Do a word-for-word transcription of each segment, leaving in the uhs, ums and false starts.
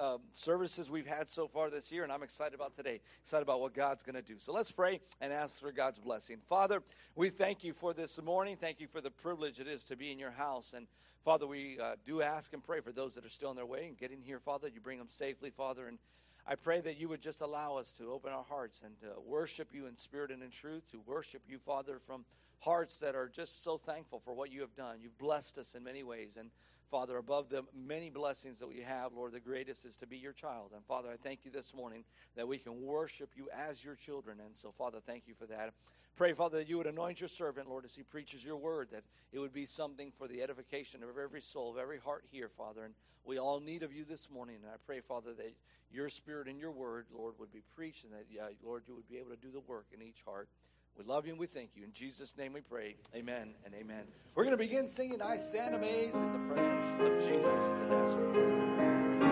uh, services we've had so far this year, and I'm excited about today, excited about what God's going to do. So let's pray and ask for God's blessing. Father, we thank you for this morning. Thank you for the privilege it is to be in your house. And Father, we uh, do ask and pray for those that are still on their way and get in here, Father. You bring them safely, Father, and I pray that you would just allow us to open our hearts and to worship you in spirit and in truth, to worship you, Father, from hearts that are just so thankful for what you have done. You've blessed us in many ways, and Father, above the many blessings that we have, Lord, the greatest is to be your child. And Father, I thank you this morning that we can worship you as your children. And so, Father, thank you for that. Pray, Father, that you would anoint your servant, Lord, as he preaches your word, that it would be something for the edification of every soul, of every heart here, Father. And we all need of you this morning. And I pray, Father, that your spirit and your word, Lord, would be preached, and that, yeah, Lord, you would be able to do the work in each heart. We love you and we thank you. In Jesus' name we pray. Amen and amen. We're going to begin singing I Stand Amazed in the Presence of Jesus the Nazarene.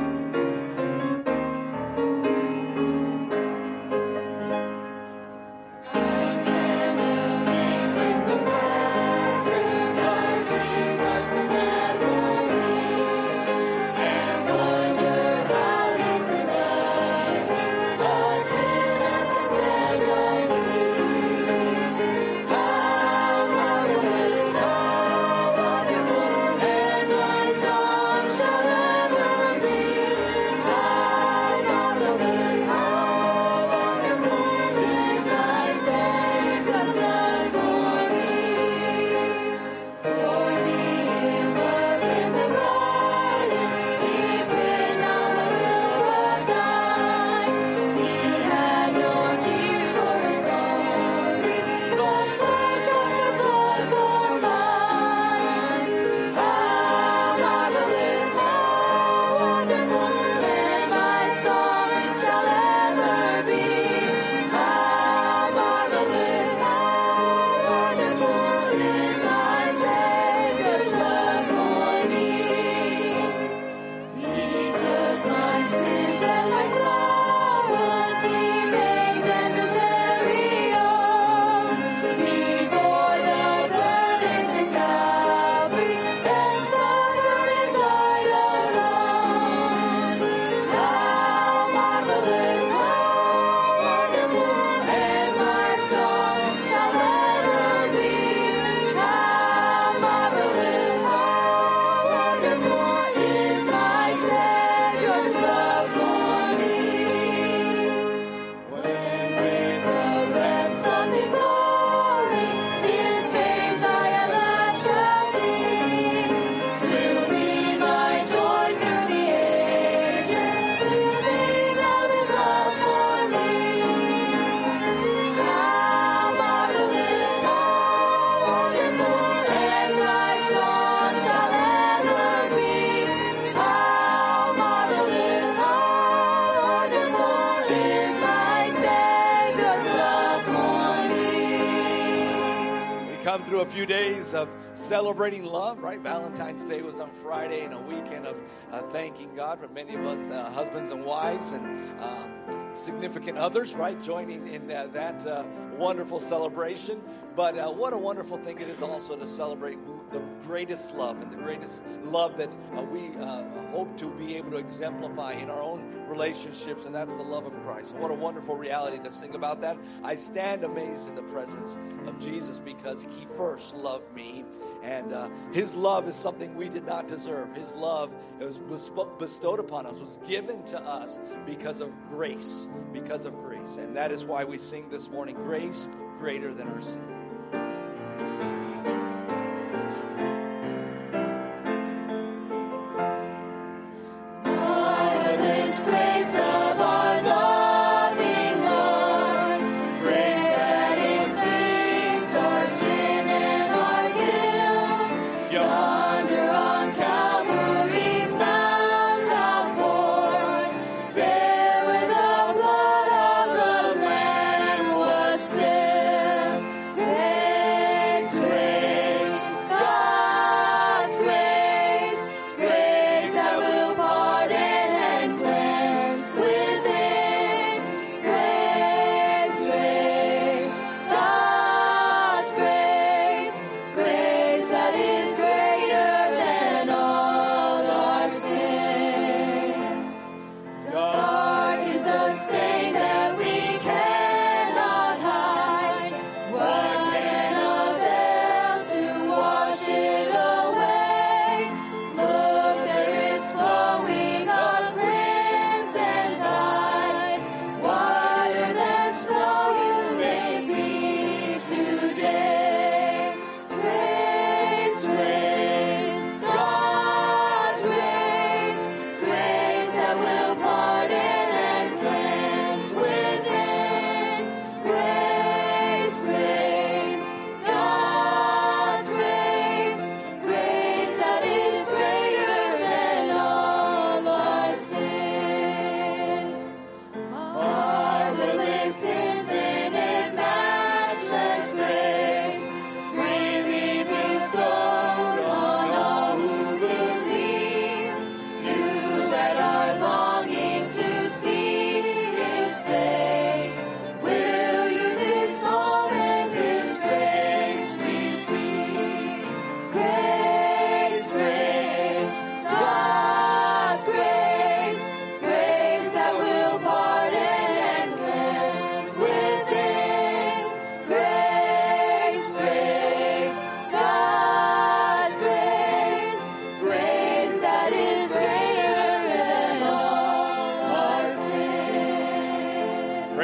Through a few days of celebrating love, right? Valentine's Day was on Friday, and a weekend of uh, thanking God for many of us, uh, husbands and wives and um, significant others, right? Joining in uh, that uh, wonderful celebration. But uh, what a wonderful thing it is also to celebrate the greatest love and the greatest love that uh, we uh, hope to be able to exemplify in our own relationships, and that's the love of Christ. And what a wonderful reality to sing about that. I stand amazed in the presence of Jesus because he first loved me, and uh, his love is something we did not deserve. His love was bestowed upon us, was given to us because of grace, because of grace. And that is why we sing this morning, grace greater than our sin. There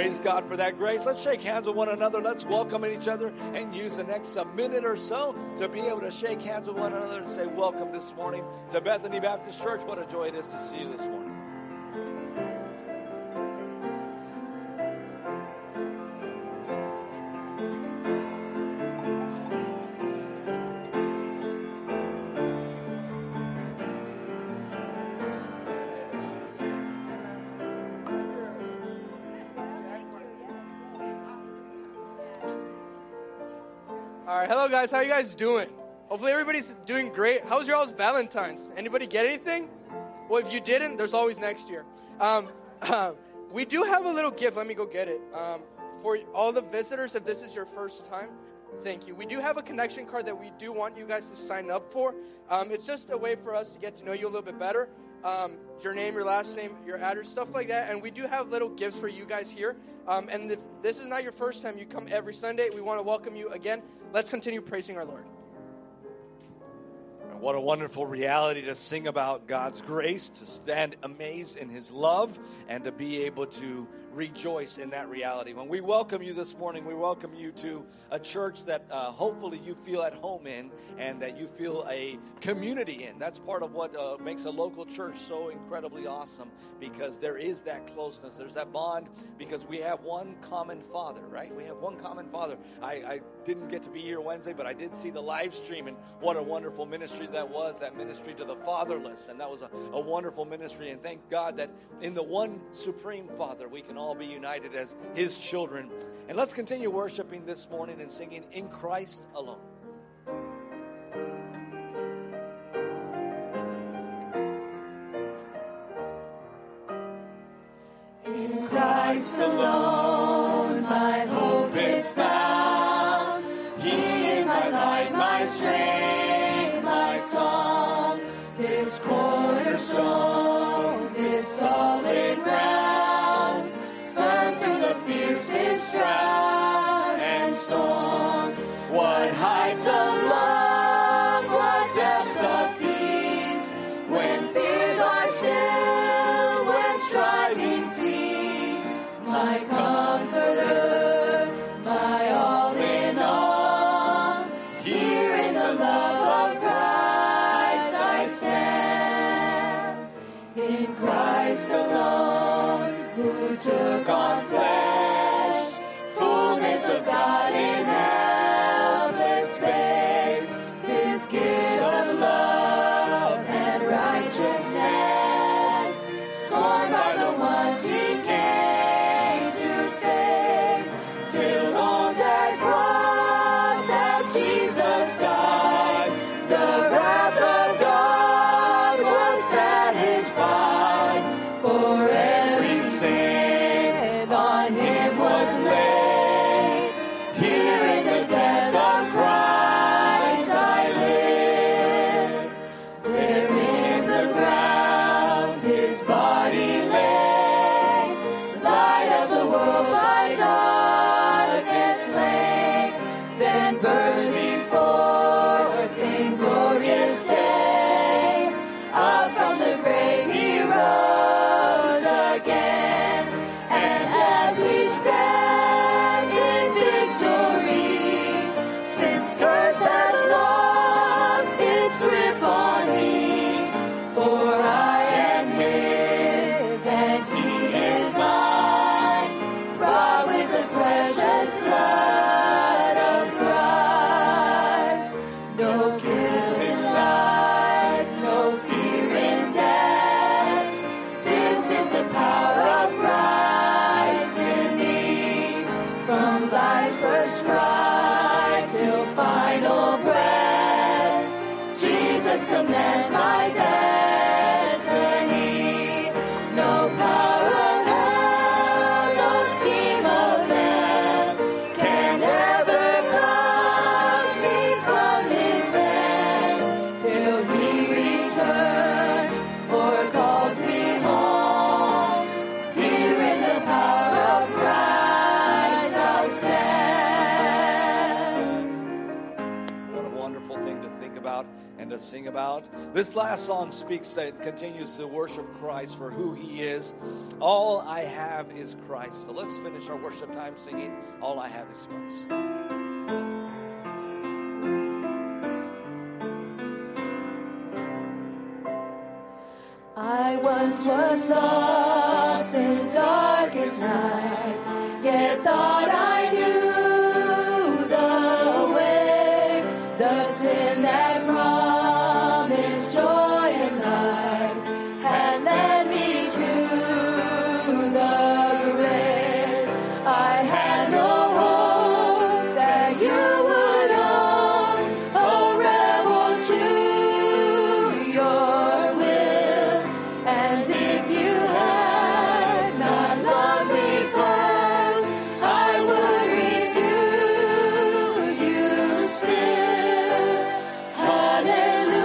Praise God for that grace. Let's shake hands with one another. Let's welcome each other and use the next uh, minute or so to be able to shake hands with one another and say welcome this morning to Bethany Baptist Church. What a joy it is to see you this morning. All right, hello guys, how you guys doing? Hopefully everybody's doing great. How's your all's Valentine's? Anybody get anything? Well, if you didn't, there's always next year. Um, uh, we do have a little gift. Let me go get it. Um, for all the visitors, if this is your first time, thank you. We do have a connection card that we do want you guys to sign up for. Um, it's just a way for us to get to know you a little bit better. Um, your name, your last name, your address, stuff like that. And we do have little gifts for you guys here. Um, and if this is not your first time, you come every Sunday. We want to welcome you again. Let's continue praising our Lord. What a wonderful reality to sing about God's grace, to stand amazed in His love, and to be able to rejoice in that reality. When we welcome you this morning, we welcome you to a church that uh, hopefully you feel at home in and that you feel a community in. That's part of what uh, makes a local church so incredibly awesome, because there is that closeness. There's that bond because we have one common Father, right? We have one common Father. I, I didn't get to be here Wednesday, but I did see the live stream, and what a wonderful ministry that was, that ministry to the fatherless. And that was a, a wonderful ministry. And thank God that in the one supreme Father, we can all be united as His children. And let's continue worshiping this morning and singing In Christ Alone. In Christ alone, my hope is found. He is my light, my strength, my song. This cornerstone, this solid ground, firm through the fiercest drought and storm. What heights of love, what depths of peace, when fears are still, when striving cease. My comforter, my all in all, here in the love of Christ I stand. In Christ alone, who took on flesh, fullness of God in helpless babe, His gift of love and righteousness, scorned by the ones He came to save, till on that cross as Jesus died, the wrath of God was satisfied. For every sin on Him sing about. This last song speaks and continues to worship Christ for who he is. All I have is Christ. So let's finish our worship time singing, All I Have is Christ. I once was lost in darkest night, yet thought I knew the way. The sin that promised joy and life had led me to the grave. I had no hope that you would own, oh rebel to your will. And if you had not loved me first, I would refuse you still. Hallelujah.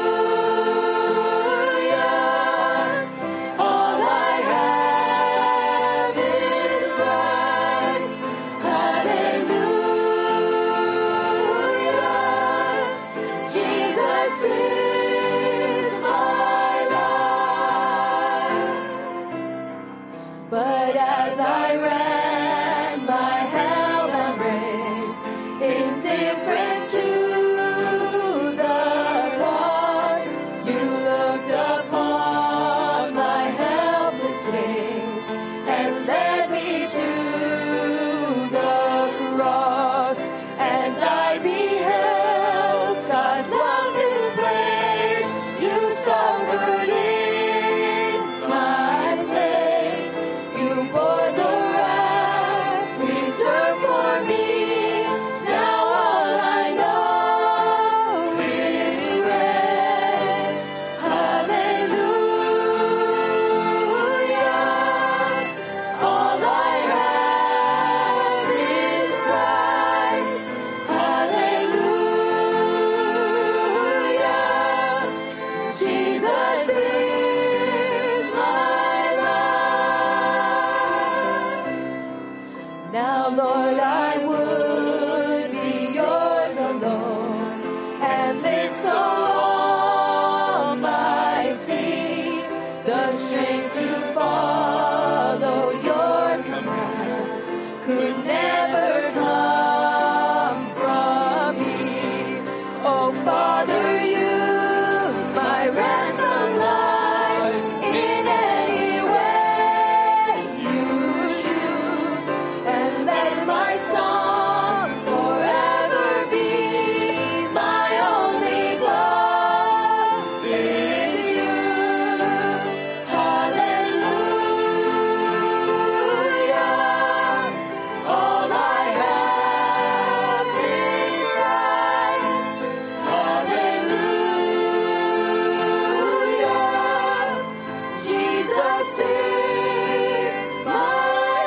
All I have is Christ. Hallelujah. Jesus is my life. But as I ran my hell-bound race, indifferent to the cross, you looked upon my helpless state and led me to the cross. And I beheld God's love displayed. You suffered in my place. You bore the wrath reserved for me. Now all I know is rest. Hallelujah. All I have is Christ. Hallelujah. Jesus is my life. Now, Lord, I would be yours alone and live so all might see the strength to follow your commands could never come from me. Oh, Father, use my ransom life in any way you choose, and let my song forever be my only boast is you. Hallelujah. All I have is Christ. Hallelujah. Jesus is my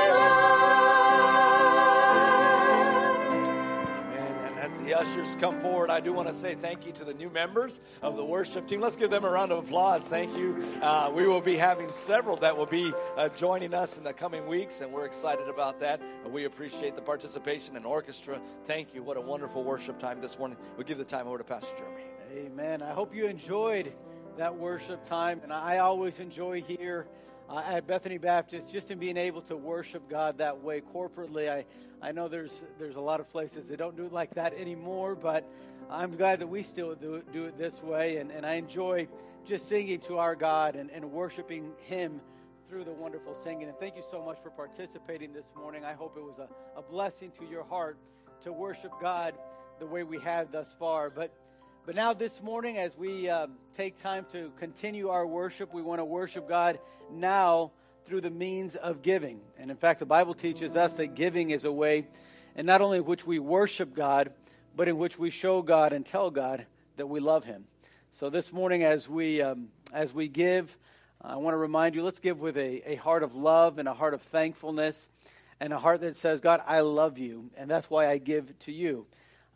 life. Amen. And as the ushers come forward, I do want to say thank you to the new members of the worship team. Let's give them a round of applause. Thank you. Uh, we will be having several that will be uh, joining us in the coming weeks, and we're excited about that. And we appreciate the participation and orchestra. Thank you. What a wonderful worship time this morning. We'll give the time over to Pastor Jeremy. Amen. I hope you enjoyed that worship time. And I always enjoy here uh, at Bethany Baptist just in being able to worship God that way corporately. I, I know there's there's a lot of places that don't do it like that anymore, but I'm glad that we still do, do it this way. And, and I enjoy just singing to our God and, and worshiping Him through the wonderful singing. And thank you so much for participating this morning. I hope it was a, a blessing to your heart to worship God the way we have thus far. But But now this morning, as we um, take time to continue our worship, we want to worship God now through the means of giving. And in fact, the Bible teaches us that giving is a way, and not only in which we worship God, but in which we show God and tell God that we love Him. So this morning, as we um, as we give, I want to remind you, let's give with a, a heart of love and a heart of thankfulness, and a heart that says, God, I love you, and that's why I give to you.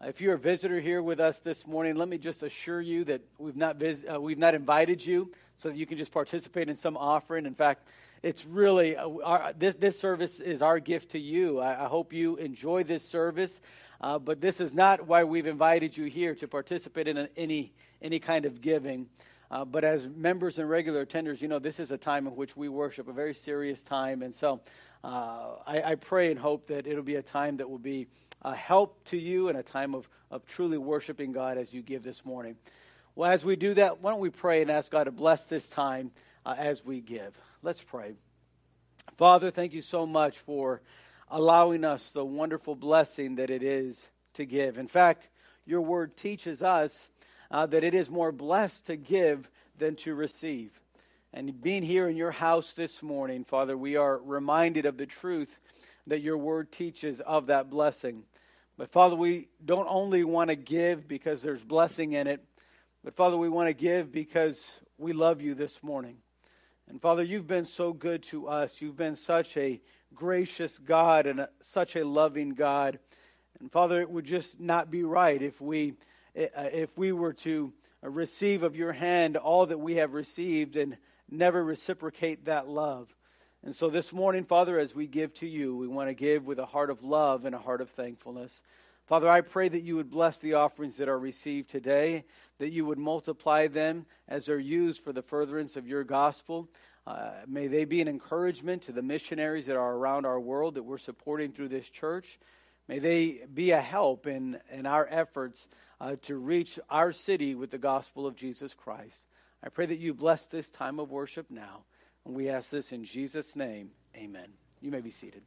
If you're a visitor here with us this morning, let me just assure you that we've not vis- uh, we've not invited you so that you can just participate in some offering. In fact, it's really uh, our, this this service is our gift to you. I, I hope you enjoy this service, uh, but this is not why we've invited you here to participate in a, any any kind of giving. Uh, but as members and regular attenders, you know this is a time in which we worship, a very serious time, and so uh, I, I pray and hope that it'll be a time that will be a help to you and a time of, of truly worshiping God as you give this morning. Well, as we do that, why don't we pray and ask God to bless this time uh, as we give. Let's pray. Father, thank you so much for allowing us the wonderful blessing that it is to give. In fact, your word teaches us uh, that it is more blessed to give than to receive. And being here in your house this morning, Father, we are reminded of the truth that your word teaches of that blessing. But Father, we don't only want to give because there's blessing in it, but Father, we want to give because we love you this morning. And Father, you've been so good to us. You've been such a gracious God and a, such a loving God. And Father, it would just not be right if we if we were to receive of your hand all that we have received and never reciprocate that love. And so this morning, Father, as we give to you, we want to give with a heart of love and a heart of thankfulness. Father, I pray that you would bless the offerings that are received today, that you would multiply them as they're used for the furtherance of your gospel. Uh, may they be an encouragement to the missionaries that are around our world that we're supporting through this church. May they be a help in, in our efforts uh, to reach our city with the gospel of Jesus Christ. I pray that you bless this time of worship now. And we ask this in Jesus' name, amen. You may be seated.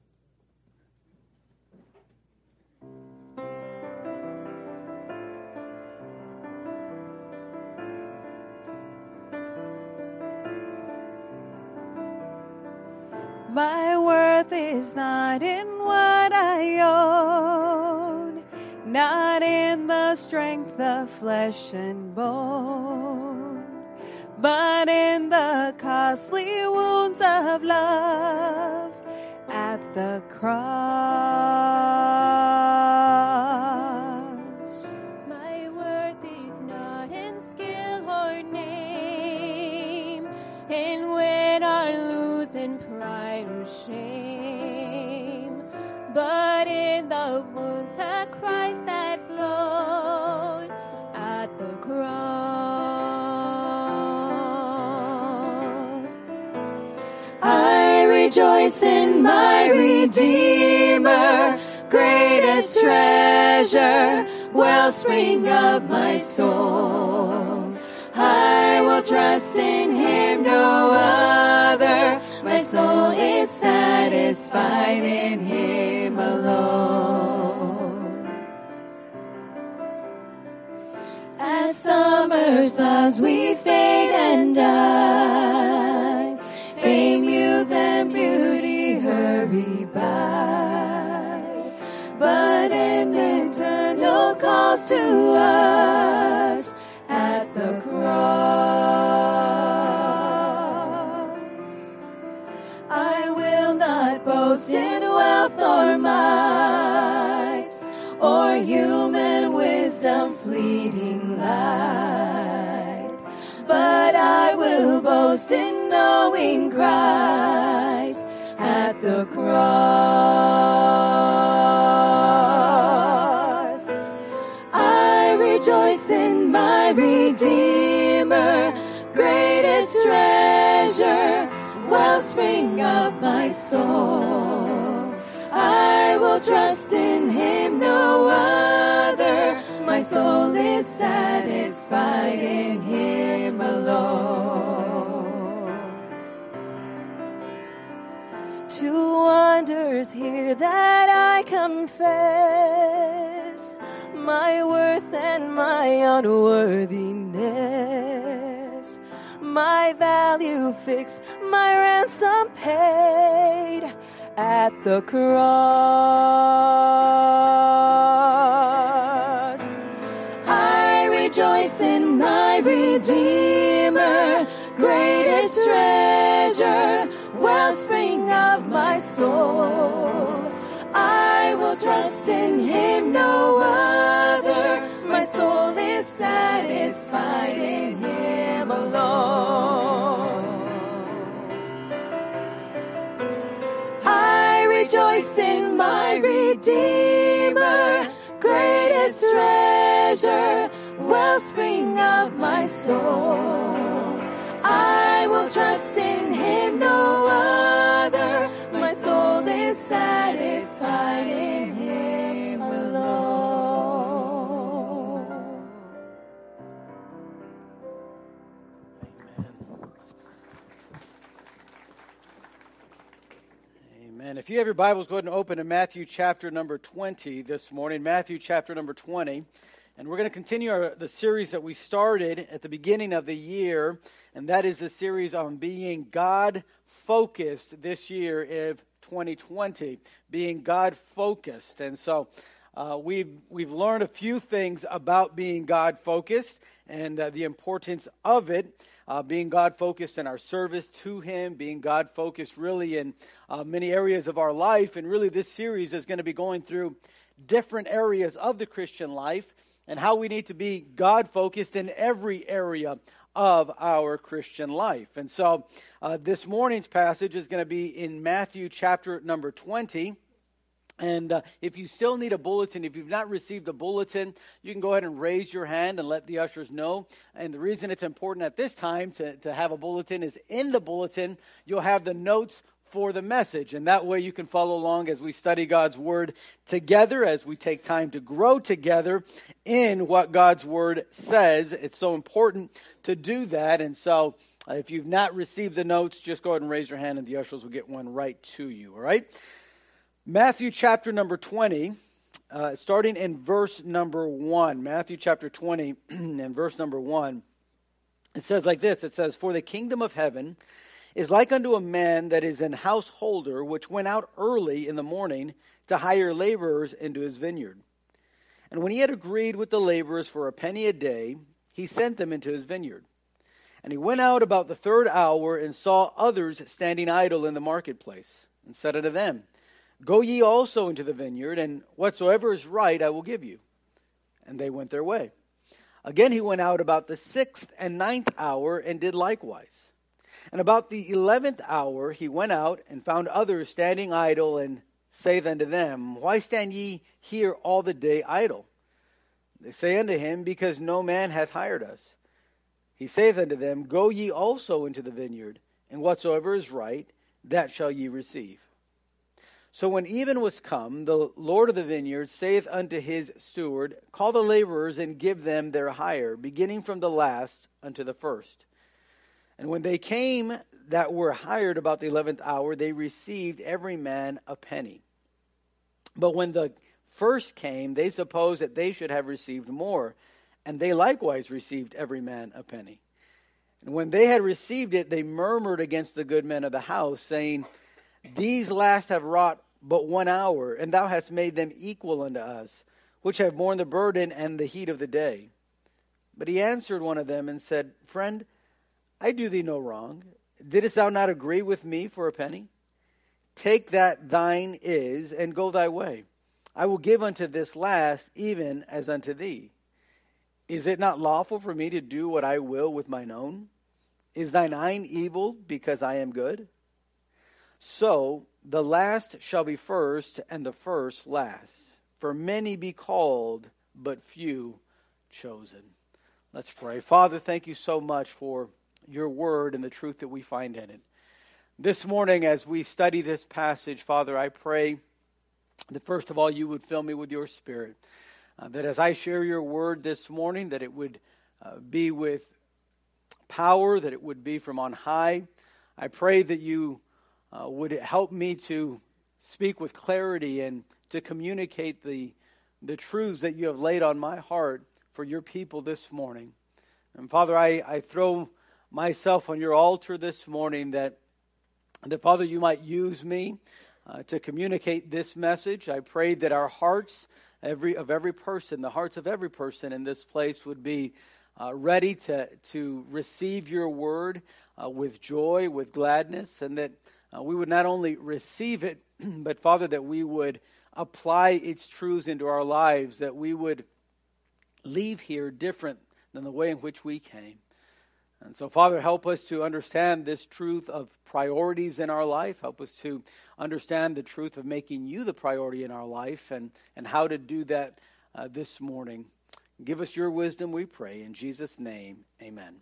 My worth is not in what I own, not in the strength of flesh and bone, but in the costly wounds of love at the cross. My worth is not in skill or name, in win or lose, in pride or shame, but in the wounds of Christ that flowed at the cross. I rejoice in my Redeemer, greatest treasure, wellspring of my soul. I will trust in him, no other. My soul is satisfied in him alone. As summer flowers we fade and die, fame, youth, and beauty hurry by, but an eternal calls to us at the cross. I will not boast in wealth or might, or human wisdom's fleeting light, but I will boast in knowing Christ at the cross. I rejoice in my Redeemer, greatest treasure, wellspring of my soul. I will trust in him, no other. My soul is satisfied in him alone. Two wonders here that I confess, my worth and my unworthiness, my value fixed, my ransom paid at the cross. I rejoice in my Redeemer, greatest treasure, wellspring of my soul. I will trust in him, no one. satisfied in Him alone. I rejoice in my Redeemer, greatest treasure, wellspring of my soul. I will trust in Him, no other. My soul is satisfied in Him alone. Amen. If you have your Bibles, go ahead and open to Matthew chapter number twenty this morning. Matthew chapter number twenty. And we're going to continue our, the series that we started at the beginning of the year, and that is the series on being God-focused this year of twenty twenty, being God-focused. And so uh, we've, we've learned a few things about being God-focused and uh, the importance of it, uh, being God-focused in our service to Him, being God-focused really in uh, many areas of our life. And really this series is going to be going through different areas of the Christian life, and how we need to be God-focused in every area of our Christian life. And so uh, this morning's passage is going to be in Matthew chapter number twenty. And uh, if you still need a bulletin, if you've not received a bulletin, you can go ahead and raise your hand and let the ushers know. And the reason it's important at this time to, to have a bulletin is in the bulletin, you'll have the notes for the message, and that way you can follow along as we study God's Word together, as we take time to grow together in what God's Word says. It's so important to do that, and so uh, if you've not received the notes, just go ahead and raise your hand, and the ushers will get one right to you, all right? Matthew chapter number twenty, uh, starting in verse number one. Matthew chapter twenty and verse number one, it says like this, it says, "For the kingdom of heaven is like unto a man that is an householder, which went out early in the morning to hire laborers into his vineyard. And when he had agreed with the laborers for a penny a day, he sent them into his vineyard. And he went out about the third hour and saw others standing idle in the marketplace, and said unto them, Go ye also into the vineyard, and whatsoever is right I will give you. And they went their way. Again he went out about the sixth and ninth hour, and did likewise. And about the eleventh hour he went out, and found others standing idle, and saith unto them, Why stand ye here all the day idle? They say unto him, Because no man hath hired us. He saith unto them, Go ye also into the vineyard, and whatsoever is right, that shall ye receive. So when even was come, the Lord of the vineyard saith unto his steward, Call the laborers, and give them their hire, beginning from the last unto the first. And when they came that were hired about the eleventh hour, they received every man a penny. But when the first came, they supposed that they should have received more, and they likewise received every man a penny. And when they had received it, they murmured against the good men of the house, saying, These last have wrought but one hour, and thou hast made them equal unto us, which have borne the burden and the heat of the day. But he answered one of them and said, Friend, I do thee no wrong. Didst thou not agree with me for a penny? Take that thine is, and go thy way. I will give unto this last, even as unto thee. Is it not lawful for me to do what I will with mine own? Is thine eye evil, because I am good? So the last shall be first, and the first last. For many be called, but few chosen." Let's pray. Father, thank you so much for your word and the truth that we find in it. This morning, as we study this passage, Father, I pray that first of all you would fill me with your Spirit, uh, that as I share your word this morning, that it would uh, be with power, that it would be from on high. I pray that you uh, would help me to speak with clarity and to communicate the, the truths that you have laid on my heart for your people this morning. And Father, I, I throw myself on your altar this morning, that, that Father, you might use me uh, to communicate this message. I pray that our hearts, every of every person, the hearts of every person in this place would be uh, ready to, to receive your word uh, with joy, with gladness, and that uh, we would not only receive it, but Father, that we would apply its truths into our lives, that we would leave here different than the way in which we came. And so, Father, help us to understand this truth of priorities in our life. Help us to understand the truth of making you the priority in our life and, and how to do that uh, this morning. Give us your wisdom, we pray. In Jesus' name, amen.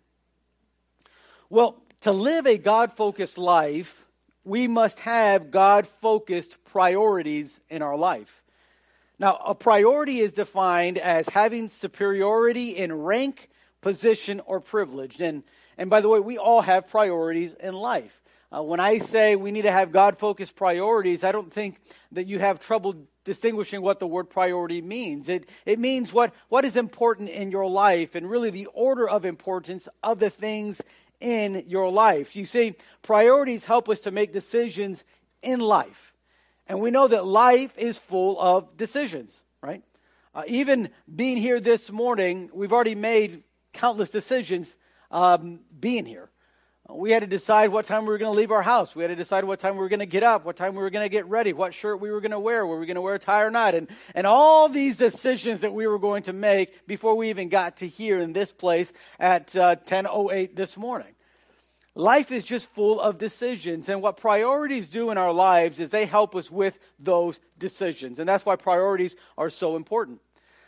Well, to live a God-focused life, we must have God-focused priorities in our life. Now, a priority is defined as having superiority in rank, position, or privilege. And, and by the way, we all have priorities in life. Uh, when I say we need to have God-focused priorities, I don't think that you have trouble distinguishing what the word priority means. It, it means what, what is important in your life and really the order of importance of the things in your life. You see, priorities help us to make decisions in life. And we know that life is full of decisions, right? Uh, even being here this morning, we've already made countless decisions um, being here. We had to decide what time we were going to leave our house. We had to decide what time we were going to get up, what time we were going to get ready, what shirt we were going to wear, were we going to wear a tie or not, and, and all these decisions that we were going to make before we even got to here in this place at uh, ten oh eight this morning. Life is just full of decisions, and what priorities do in our lives is they help us with those decisions, and that's why priorities are so important.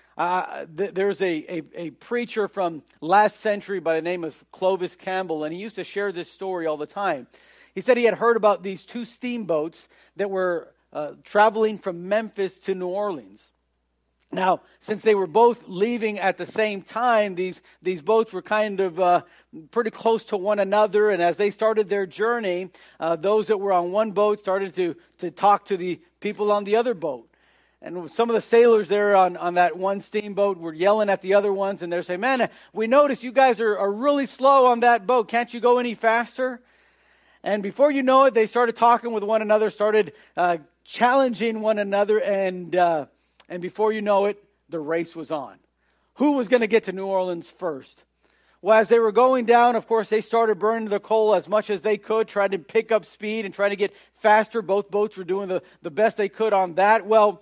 Uh, th- there's a, a, a preacher from last century by the name of Clovis Campbell, and he used to share this story all the time. He said he had heard about these two steamboats that were uh, traveling from Memphis to New Orleans. Now, since they were both leaving at the same time, these, these boats were kind of uh, pretty close to one another. And as they started their journey, uh, those that were on one boat started to, to talk to the people on the other boat. And some of the sailors there on, on that one steamboat were yelling at the other ones. And they're saying, man, we noticed you guys are, are really slow on that boat. Can't you go any faster? And before you know it, they started talking with one another, started uh, challenging one another, and... Uh, And before you know it, the race was on. Who was going to get to New Orleans first? Well, as they were going down, of course, they started burning the coal as much as they could, trying to pick up speed and trying to get faster. Both boats were doing the, the best they could on that. Well,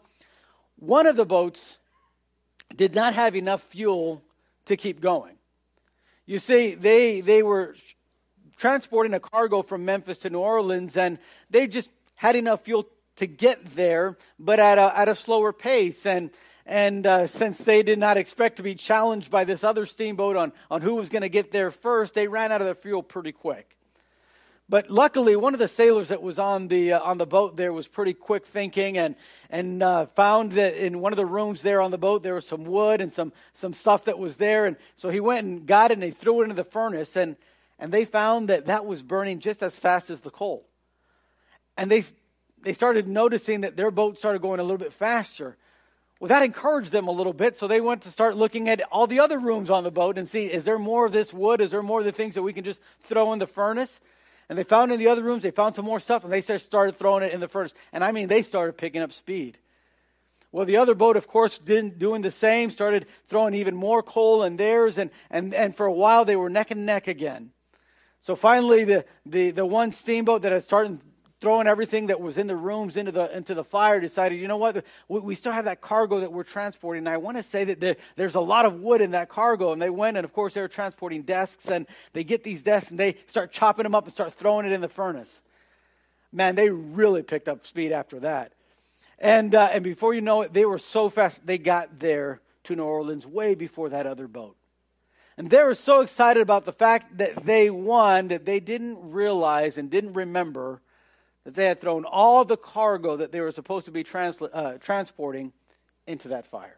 one of the boats did not have enough fuel to keep going. You see, they, they were transporting a cargo from Memphis to New Orleans, and they just had enough fuel to get there, but at a, at a slower pace. And and uh, since they did not expect to be challenged by this other steamboat on, on who was going to get there first, they ran out of their fuel pretty quick. But luckily, one of the sailors that was on the uh, on the boat there was pretty quick thinking, and and uh, found that in one of the rooms there on the boat there was some wood and some some stuff that was there, and so he went and got it and they threw it into the furnace, and and they found that that was burning just as fast as the coal, and they. They started noticing that their boat started going a little bit faster. Well, that encouraged them a little bit, so they went to start looking at all the other rooms on the boat and see, is there more of this wood? Is there more of the things that we can just throw in the furnace? And they found in the other rooms, they found some more stuff, and they started throwing it in the furnace. And I mean, they started picking up speed. Well, the other boat, of course, didn't doing the same, started throwing even more coal in theirs, and, and, and for a while they were neck and neck again. So finally, the, the, the one steamboat that had started throwing everything that was in the rooms into the into the fire, decided, you know what, we, we still have that cargo that we're transporting. And I want to say that there, there's a lot of wood in that cargo. And they went, and of course, they were transporting desks. And they get these desks, and they start chopping them up and start throwing it in the furnace. Man, they really picked up speed after that. And uh, and before you know it, they were so fast, they got there to New Orleans way before that other boat. And they were so excited about the fact that they won that they didn't realize and didn't remember that they had thrown all the cargo that they were supposed to be trans- uh, transporting into that fire.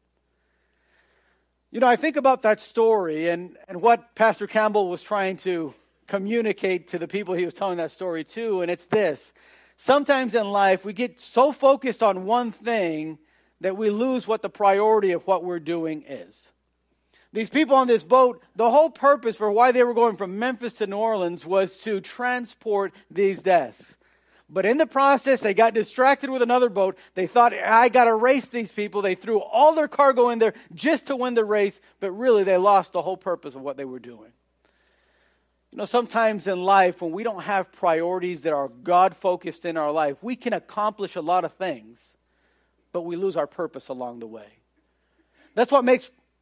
You know, I think about that story and, and what Pastor Campbell was trying to communicate to the people he was telling that story to, and it's this. Sometimes in life, we get so focused on one thing that we lose what the priority of what we're doing is. These people on this boat, the whole purpose for why they were going from Memphis to New Orleans was to transport these desks. But in the process, they got distracted with another boat. They thought, I got to race these people. They threw all their cargo in there just to win the race. But really, they lost the whole purpose of what they were doing. You know, sometimes in life, when we don't have priorities that are God-focused in our life, we can accomplish a lot of things, but we lose our purpose along the way. That's what makes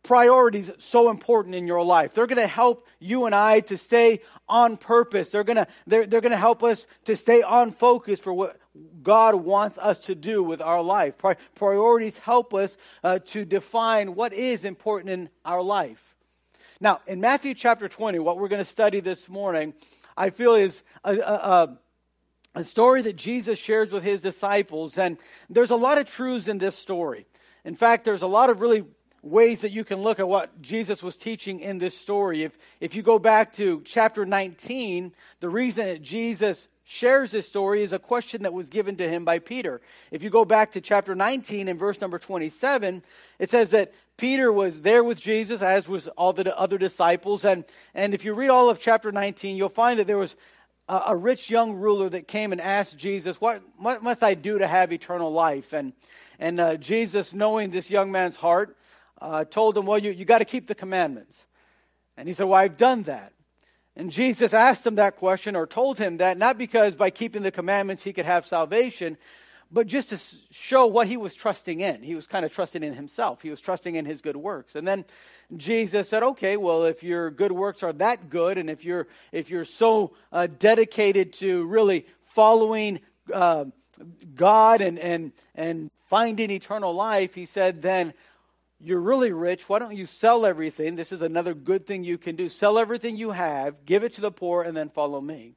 priorities so important in your life? They're going to help you and I to stay on purpose. They're going to they're, they're going to help us to stay on focus for what God wants us to do with our life. Pri- priorities help us uh, to define what is important in our life. Now, in Matthew chapter twenty, what we're going to study this morning, I feel is a, a, a A story that Jesus shares with his disciples, and there's a lot of truths in this story. In fact, there's a lot of really ways that you can look at what Jesus was teaching in this story. If if you go back to chapter nineteen, the reason that Jesus shares this story is a question that was given to him by Peter. If you go back to chapter nineteen and verse number twenty-seven, it says that Peter was there with Jesus, as was all the other disciples, and, and if you read all of chapter nineteen, you'll find that there was a, a rich young ruler that came and asked Jesus, what, what must I do to have eternal life? And, and uh, Jesus, knowing this young man's heart, uh, told him, well, you, you got to keep the commandments. And he said, well, I've done that. And Jesus asked him that question, or told him that, not because by keeping the commandments he could have salvation, but just to show what he was trusting in. He was kind of trusting in himself. He was trusting in his good works. And then Jesus said, okay, well, if your good works are that good, and if you're if you're so uh, dedicated to really following uh, God and, and, and finding eternal life, he said, then you're really rich. Why don't you sell everything? This is another good thing you can do. Sell everything you have, give it to the poor, and then follow me.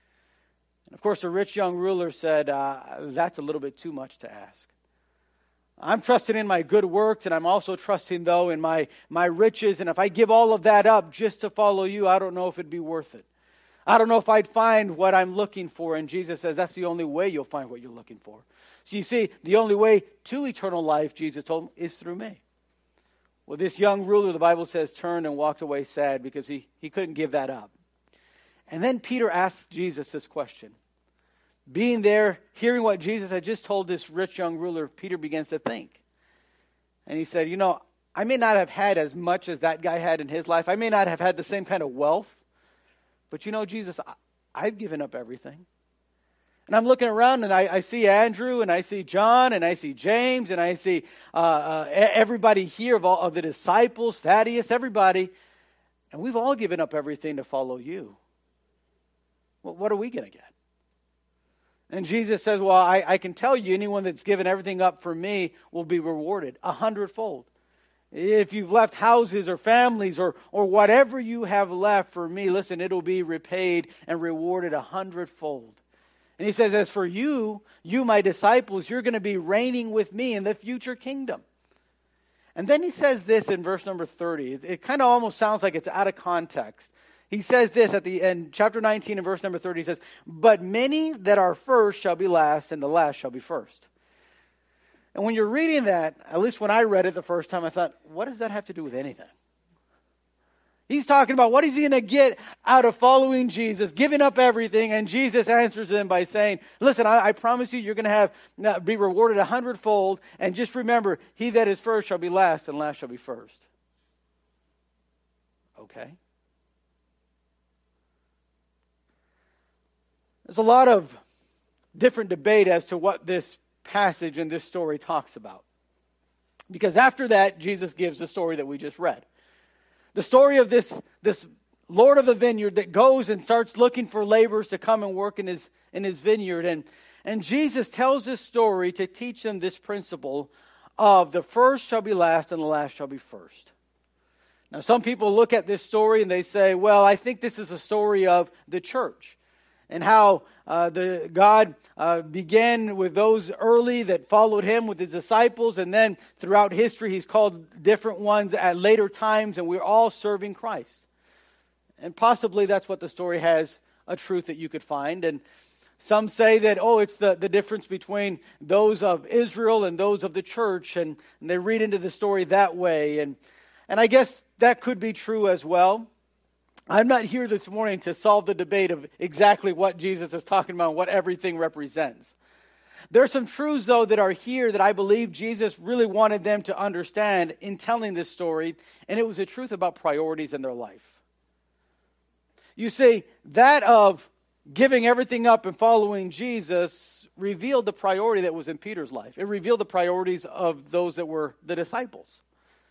And of course, the rich young ruler said, uh, that's a little bit too much to ask. I'm trusting in my good works, and I'm also trusting, though, in my, my riches. And if I give all of that up just to follow you, I don't know if it'd be worth it. I don't know if I'd find what I'm looking for. And Jesus says, that's the only way you'll find what you're looking for. So you see, the only way to eternal life, Jesus told him, is through me. Well, this young ruler, the Bible says, turned and walked away sad because he, he couldn't give that up. And then Peter asked Jesus this question. Being there, hearing what Jesus had just told this rich young ruler, Peter begins to think. And he said, you know, I may not have had as much as that guy had in his life. I may not have had the same kind of wealth. But you know, Jesus, I, I've given up everything. And I'm looking around and I, I see Andrew and I see John and I see James and I see uh, uh, everybody here of all of the disciples, Thaddeus, everybody. And we've all given up everything to follow you. Well, what are we going to get? And Jesus says, well, I, I can tell you, anyone that's given everything up for me will be rewarded a hundredfold. If you've left houses or families or, or whatever you have left for me, listen, it'll be repaid and rewarded a hundredfold. And he says, as for you, you, my disciples, you're going to be reigning with me in the future kingdom. And then he says this in verse number thirty. It, it kind of almost sounds like it's out of context. He says this at the end, chapter nineteen and verse number thirty, he says, but many that are first shall be last, and the last shall be first. And when you're reading that, at least when I read it the first time, I thought, what does that have to do with anything? He's talking about what is he going to get out of following Jesus, giving up everything, and Jesus answers them by saying, listen, I, I promise you, you're going to have uh, be rewarded a hundredfold, and just remember, he that is first shall be last, and last shall be first. Okay. There's a lot of different debate as to what this passage and this story talks about. Because after that, Jesus gives the story that we just read. The story of this, this Lord of the vineyard that goes and starts looking for laborers to come and work in his, in his vineyard. And, and Jesus tells this story to teach them this principle of the first shall be last and the last shall be first. Now, some people look at this story and they say, well, I think this is a story of the church. And how uh, the God uh, began with those early that followed him with his disciples. And then throughout history, he's called different ones at later times. And we're all serving Christ. And possibly that's what the story has, a truth that you could find. And some say that, oh, it's the, the difference between those of Israel and those of the church. And, and they read into the story that way. And, and I guess that could be true as well. I'm not here this morning to solve the debate of exactly what Jesus is talking about and what everything represents. There are some truths, though, that are here that I believe Jesus really wanted them to understand in telling this story, and it was a truth about priorities in their life. You see, that of giving everything up and following Jesus revealed the priority that was in Peter's life. It revealed the priorities of those that were the disciples.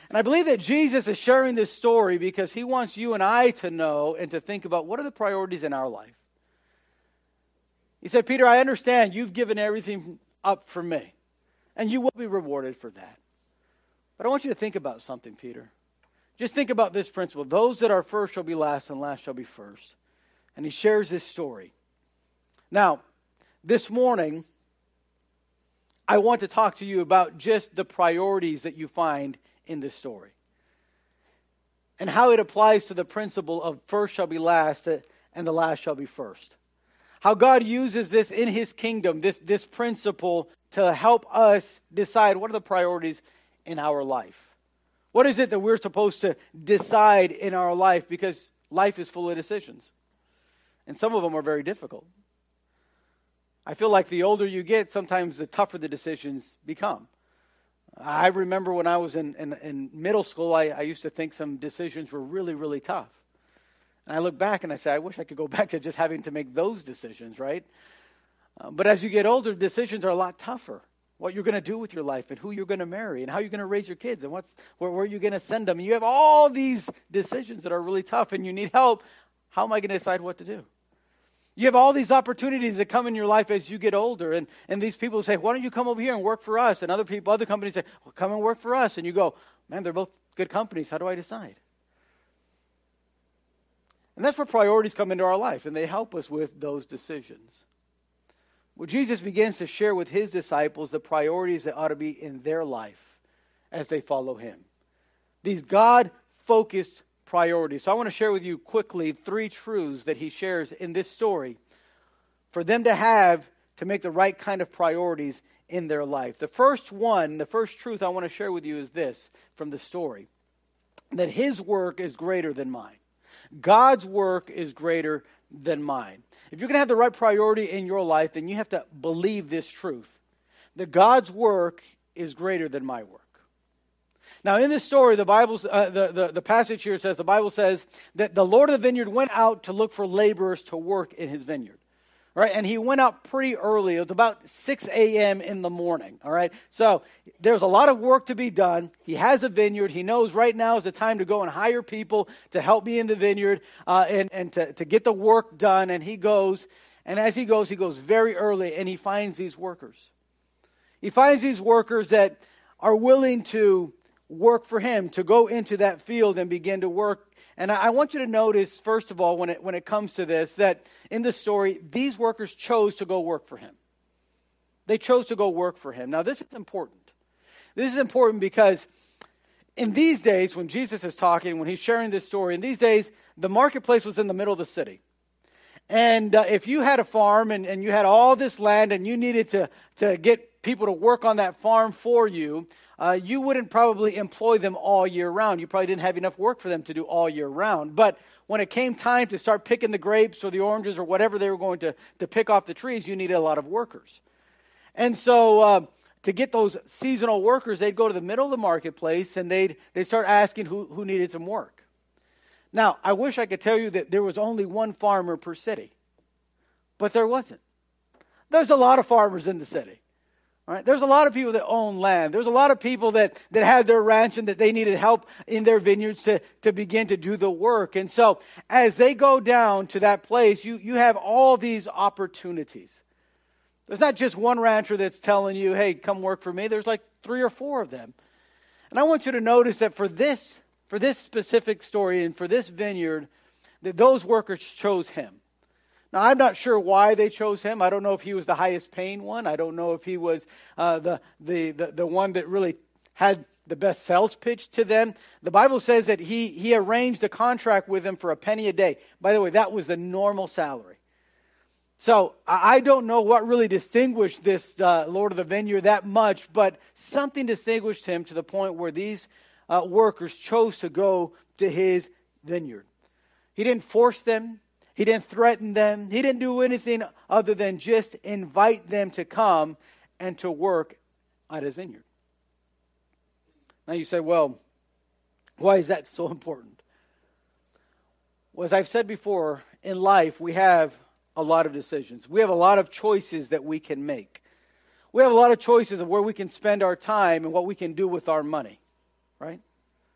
And I believe that Jesus is sharing this story because he wants you and I to know and to think about what are the priorities in our life. He said, Peter, I understand you've given everything up for me, and you will be rewarded for that. But I want you to think about something, Peter. Just think about this principle. Those that are first shall be last, and last shall be first. And he shares this story. Now, this morning, I want to talk to you about just the priorities that you find in this story and how it applies to the principle of first shall be last and the last shall be first. How God uses this in his kingdom, this, this principle, to help us decide what are the priorities in our life. What is it that we're supposed to decide in our life? Because life is full of decisions. And some of them are very difficult. I feel like the older you get, sometimes the tougher the decisions become. I remember when I was in, in, in middle school, I, I used to think some decisions were really, really tough. And I look back and I say, I wish I could go back to just having to make those decisions, right? Uh, but as you get older, decisions are a lot tougher. What you're going to do with your life and who you're going to marry and how you're going to raise your kids and what's, where, where you're going to send them. You have all these decisions that are really tough and you need help. How am I going to decide what to do? You have all these opportunities that come in your life as you get older. And, and these people say, why don't you come over here and work for us? And other people, other companies say, well, come and work for us. And you go, man, they're both good companies. How do I decide? And that's where priorities come into our life. And they help us with those decisions. Well, Jesus begins to share with his disciples the priorities that ought to be in their life as they follow him. These God-focused priorities. So I want to share with you quickly three truths that he shares in this story for them to have to make the right kind of priorities in their life. The first one, the first truth I want to share with you is this from the story, that his work is greater than mine. God's work is greater than mine. If you're going to have the right priority in your life, then you have to believe this truth, that God's work is greater than my work. Now, in this story, the Bible's uh, the, the the passage here says the Bible says that the Lord of the vineyard went out to look for laborers to work in his vineyard, right? And he went out pretty early. It was about six a.m. in the morning. All right, so there's a lot of work to be done. He has a vineyard. He knows right now is the time to go and hire people to help me in the vineyard uh, and and to to get the work done. And he goes, and as he goes, he goes very early, and he finds these workers. He finds these workers that are willing to work for him, to go into that field and begin to work. And I want you to notice, first of all, when it when it comes to this, that in the story, these workers chose to go work for him. They chose to go work for him. Now, this is important. This is important because in these days, when Jesus is talking, when he's sharing this story, in these days, the marketplace was in the middle of the city. And uh, if you had a farm and, and you had all this land and you needed to, to get people to work on that farm for you, Uh, you wouldn't probably employ them all year round. You probably didn't have enough work for them to do all year round. But when it came time to start picking the grapes or the oranges or whatever they were going to, to pick off the trees, you needed a lot of workers. And so uh, to get those seasonal workers, they'd go to the middle of the marketplace and they'd, they'd start asking who, who needed some work. Now, I wish I could tell you that there was only one farmer per city. But there wasn't. There's a lot of farmers in the city. All right, there's a lot of people that own land. There's a lot of people that, that had their ranch and that they needed help in their vineyards to, to begin to do the work. And so as they go down to that place, you, you have all these opportunities. There's not just one rancher that's telling you, hey, come work for me. There's like three or four of them. And I want you to notice that for this, for this specific story and for this vineyard, that those workers chose him. Now, I'm not sure why they chose him. I don't know if he was the highest paying one. I don't know if he was uh, the, the, the, the one that really had the best sales pitch to them. The Bible says that he, he arranged a contract with them for a penny a day. By the way, that was the normal salary. So I don't know what really distinguished this uh, Lord of the Vineyard that much, but something distinguished him to the point where these uh, workers chose to go to his vineyard. He didn't force them. He didn't threaten them. He didn't do anything other than just invite them to come and to work at his vineyard. Now you say, well, why is that so important? Well, as I've said before, in life we have a lot of decisions. We have a lot of choices that we can make. We have a lot of choices of where we can spend our time and what we can do with our money, right?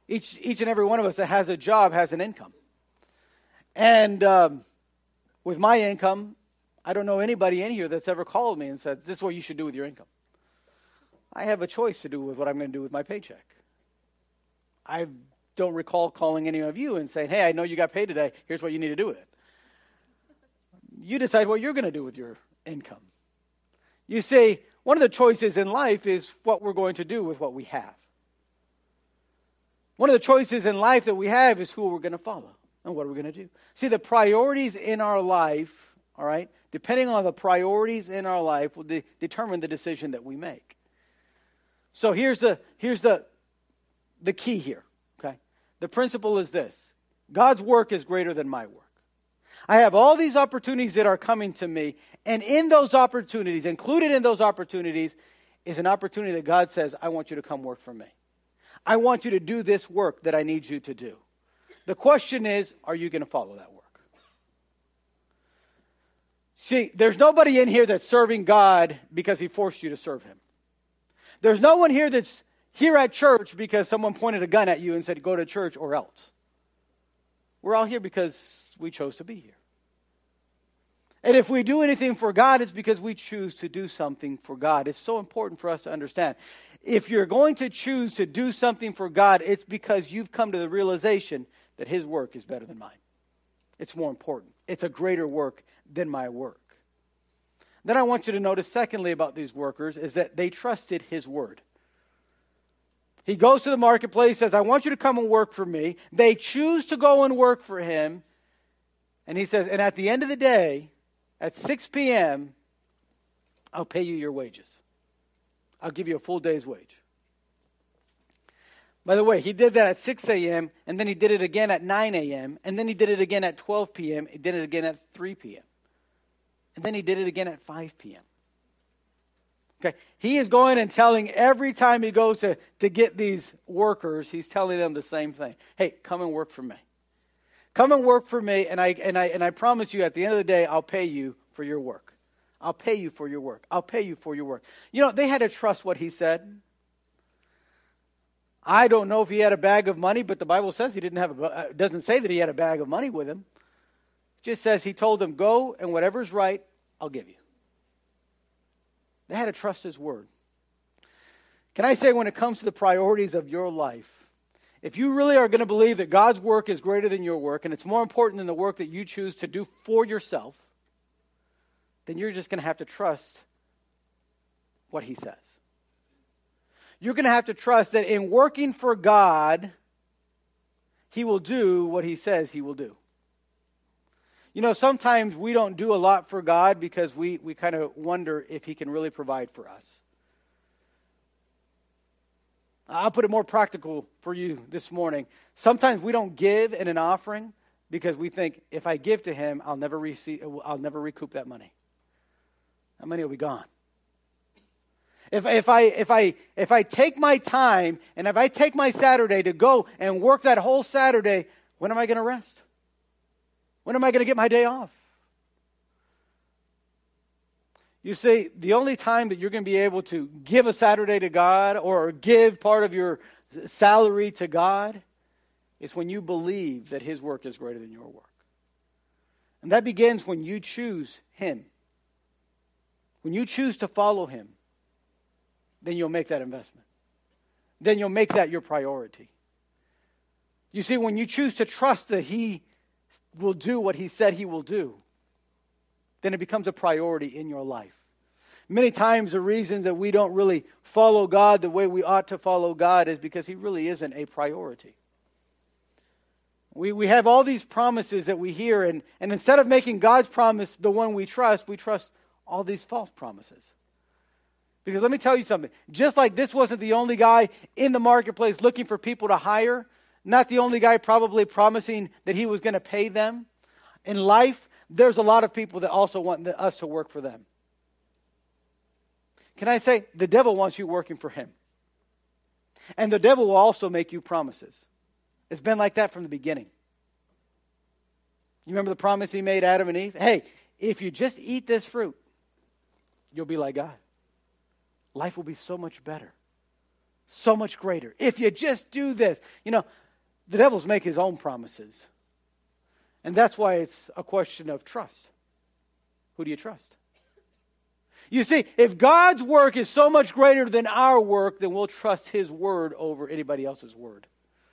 Each, each and every one of us that has a job has an income. And um, with my income, I don't know anybody in here that's ever called me and said, this is what you should do with your income. I have a choice to do with what I'm going to do with my paycheck. I don't recall calling any of you and saying, hey, I know you got paid today. Here's what you need to do with it. You decide what you're going to do with your income. You see, one of the choices in life is what we're going to do with what we have. One of the choices in life that we have is who we're going to follow and what we're going to do. See, the priorities in our life, all right, depending on the priorities in our life will de- determine the decision that we make. So here's the here's the the key here, okay? The principle is this. God's work is greater than my work. I have all these opportunities that are coming to me, and in those opportunities, included in those opportunities, is an opportunity that God says, I want you to come work for me. I want you to do this work that I need you to do. The question is, are you going to follow that work? See, there's nobody in here that's serving God because he forced you to serve him. There's no one here that's here at church because someone pointed a gun at you and said, go to church or else. We're all here because we chose to be here. And if we do anything for God, it's because we choose to do something for God. It's so important for us to understand. If you're going to choose to do something for God, it's because you've come to the realization that his work is better than mine. It's more important. It's a greater work than my work. Then I want you to notice, secondly, about these workers is that they trusted his word. He goes to the marketplace, says, I want you to come and work for me. They choose to go and work for him. And he says, and at the end of the day, at six p.m., I'll pay you your wages. I'll give you a full day's wage. By the way, he did that at six a.m., and then he did it again at nine a.m., and then he did it again at twelve p.m., he did it again at three p.m., and then he did it again at five p.m. Okay, he is going and telling every time he goes to, to get these workers, he's telling them the same thing. Hey, come and work for me. Come and work for me, and I and I and I promise you at the end of the day, I'll pay you for your work. I'll pay you for your work. I'll pay you for your work. You know, they had to trust what he said. I don't know if he had a bag of money, but the Bible says he didn't have a, uh, doesn't say that he had a bag of money with him. It just says he told them, go and whatever's right, I'll give you. They had to trust his word. Can I say, when it comes to the priorities of your life, if you really are going to believe that God's work is greater than your work, and it's more important than the work that you choose to do for yourself, then you're just going to have to trust what he says. You're going to have to trust that in working for God, he will do what he says he will do. You know, sometimes we don't do a lot for God because we, we kind of wonder if he can really provide for us. I'll put it more practical for you this morning. Sometimes we don't give in an offering because we think, if I give to him, I'll never receive, I'll never recoup that money. That money will be gone. If, if I if I if I take my time and if I take my Saturday to go and work that whole Saturday, when am I going to rest? When am I going to get my day off? You see, the only time that you're going to be able to give a Saturday to God or give part of your salary to God is when you believe that his work is greater than your work. And that begins when you choose him. When you choose to follow him, then you'll make that investment. Then you'll make that your priority. You see, when you choose to trust that he will do what he said he will do, then it becomes a priority in your life. Many times the reason that we don't really follow God the way we ought to follow God is because he really isn't a priority. We we have all these promises that we hear, and, and instead of making God's promise the one we trust, we trust all these false promises. Because let me tell you something. Just like this wasn't the only guy in the marketplace looking for people to hire, not the only guy probably promising that he was going to pay them, in life, there's a lot of people that also want us to work for them. Can I say, the devil wants you working for him. And the devil will also make you promises. It's been like that from the beginning. You remember the promise he made Adam and Eve? Hey, if you just eat this fruit, you'll be like God. Life will be so much better. so much greater. If you just do this. You know, the devil's make his own promises. And that's why it's a question of trust. Who do you trust? You see, if God's work is so much greater than our work, then we'll trust his word over anybody else's word.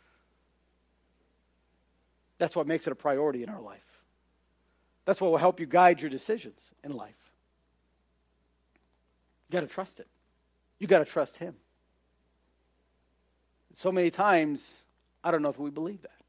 That's what makes it a priority in our life. That's what will help you guide your decisions in life. You got to trust it. You got to trust him. So many times, I don't know if we believe that.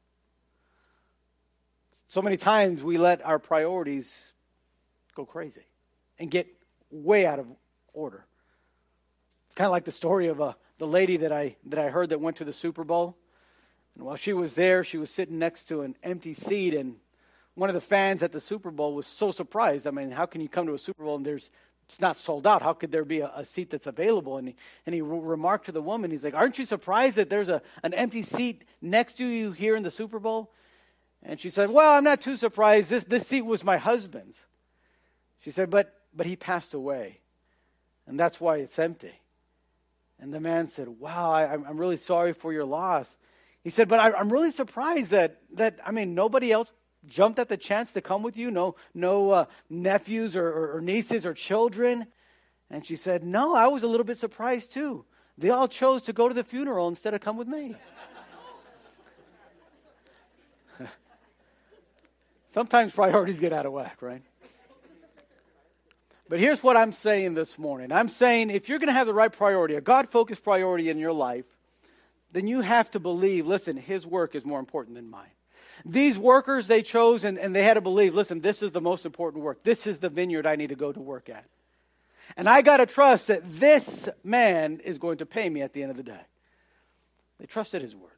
So many times we let our priorities go crazy and get way out of order. It's kind of like the story of uh, the lady that I that I heard that went to the Super Bowl. And while she was there, she was sitting next to an empty seat, and one of the fans at the Super Bowl was so surprised. I mean, how can you come to a Super Bowl and there's it's not sold out? How could there be a, a seat that's available? And he, and he re- remarked to the woman, he's like, aren't you surprised that there's a an empty seat next to you here in the Super Bowl? And she said, well, I'm not too surprised. This this seat was my husband's. She said, but but he passed away, and that's why it's empty. And the man said, wow, I, I'm really sorry for your loss. He said, but I, I'm really surprised that, that, I mean, nobody else jumped at the chance to come with you? No no uh, nephews or, or, or nieces or children? And she said, no, I was a little bit surprised too. They all chose to go to the funeral instead of come with me. Sometimes priorities get out of whack, right? But here's what I'm saying this morning. I'm saying if you're going to have the right priority, a God-focused priority in your life, then you have to believe, listen, his work is more important than mine. These workers they chose and, and they had to believe, listen, this is the most important work. This is the vineyard I need to go to work at. And I got to trust that this man is going to pay me at the end of the day. They trusted his word.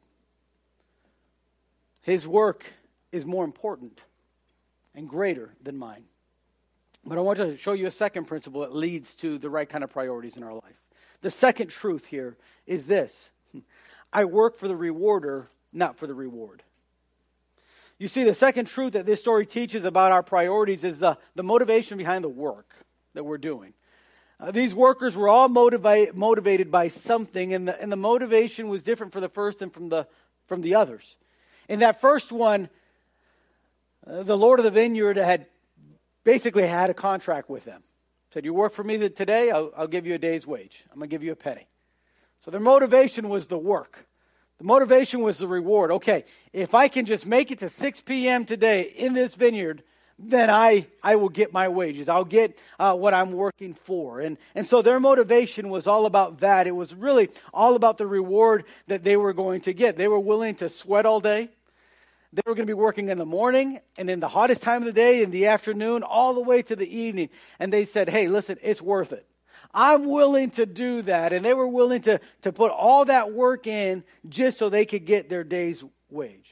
His work is more important and greater than mine. But I want to show you a second principle that leads to the right kind of priorities in our life. The second truth here is this. I work for the rewarder, not for the reward. You see, the second truth that this story teaches about our priorities is the, the motivation behind the work that we're doing. Uh, these workers were all motivate, motivated by something, and the, and the motivation was different for the first and from the, from the others. In that first one, uh, the Lord of the vineyard had basically had a contract with them. Said, you work for me today, I'll, I'll give you a day's wage. I'm going to give you a penny. So their motivation was the work. The motivation was the reward. Okay, if I can just make it to six p.m. today in this vineyard, then I, I will get my wages. I'll get uh, what I'm working for. And, and so their motivation was all about that. It was really all about the reward that they were going to get. They were willing to sweat all day. They were going to be working in the morning and in the hottest time of the day, in the afternoon, all the way to the evening. And they said, hey, listen, it's worth it. I'm willing to do that. And they were willing to, to put all that work in just so they could get their day's wage.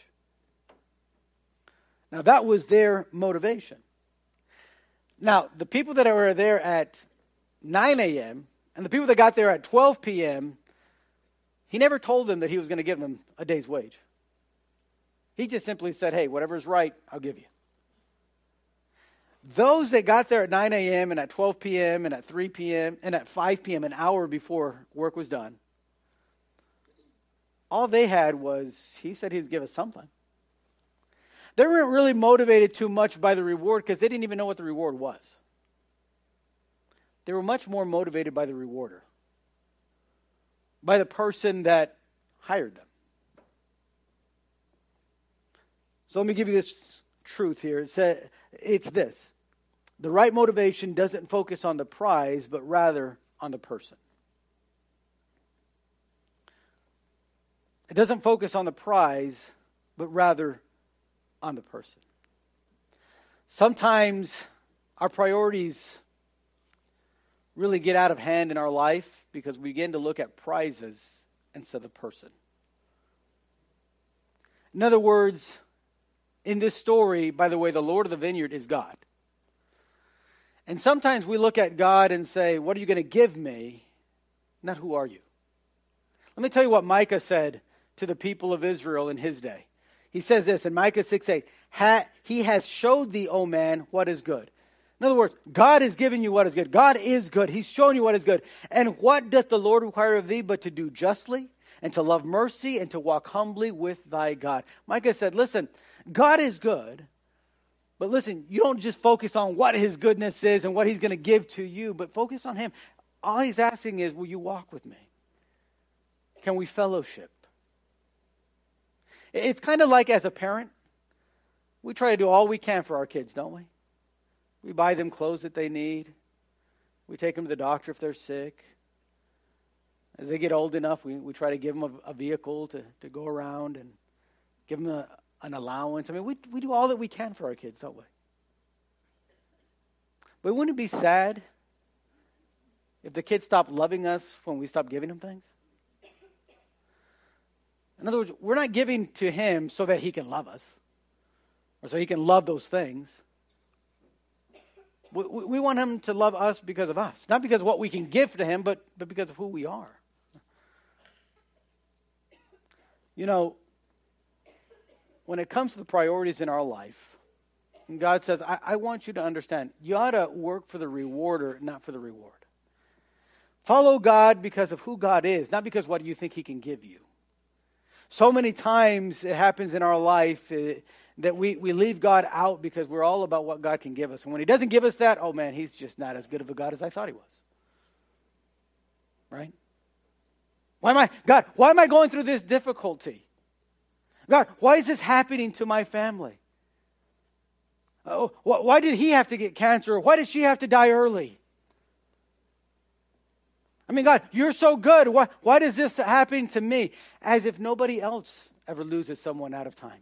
Now, that was their motivation. Now, the people that were there at nine a.m. and the people that got there at twelve p.m., he never told them that he was going to give them a day's wage. He just simply said, hey, whatever's right, I'll give you. Those that got there at nine a.m. and at twelve p.m. and at three p.m. and at five p.m., an hour before work was done, all they had was, he said he'd give us something. They weren't really motivated too much by the reward because they didn't even know what the reward was. They were much more motivated by the rewarder, by the person that hired them. So let me give you this truth here. It's, a, it's this. The right motivation doesn't focus on the prize, but rather on the person. It doesn't focus on the prize, but rather on the person. Sometimes our priorities really get out of hand in our life because we begin to look at prizes instead of the person. In other words, in this story, by the way, the Lord of the vineyard is God. And sometimes we look at God and say, what are you going to give me? Not who are you? Let me tell you what Micah said to the people of Israel in his day. He says this in Micah six eight, He has showed thee, O man, what is good. In other words, God has given you what is good. God is good. He's shown you what is good. And what doth the Lord require of thee but to do justly and to love mercy and to walk humbly with thy God? Micah said, listen, God is good. But listen, you don't just focus on what his goodness is and what he's going to give to you, but focus on him. All he's asking is, will you walk with me? Can we fellowship? It's kind of like as a parent, we try to do all we can for our kids, don't we? We buy them clothes that they need. We take them to the doctor if they're sick. As they get old enough, we, we try to give them a, a vehicle to, to go around and give them a, an allowance. I mean, we, we do all that we can for our kids, don't we? But wouldn't it be sad if the kids stopped loving us when we stopped giving them things? In other words, we're not giving to him so that he can love us or so he can love those things. We, we want him to love us because of us. Not because of what we can give to him, but, but because of who we are. You know, when it comes to the priorities in our life, and God says, I, I want you to understand, you ought to work for the rewarder, not for the reward. Follow God because of who God is, not because what you think he can give you. So many times it happens in our life uh, that we, we leave God out because we're all about what God can give us. And when he doesn't give us that, oh man, he's just not as good of a God as I thought he was. Right? Why am I, God, why am I going through this difficulty? God, why is this happening to my family? Oh, wh- why did he have to get cancer? Why did she have to die early? I mean, God, you're so good. Why, why does this happen to me? As if nobody else ever loses someone out of time.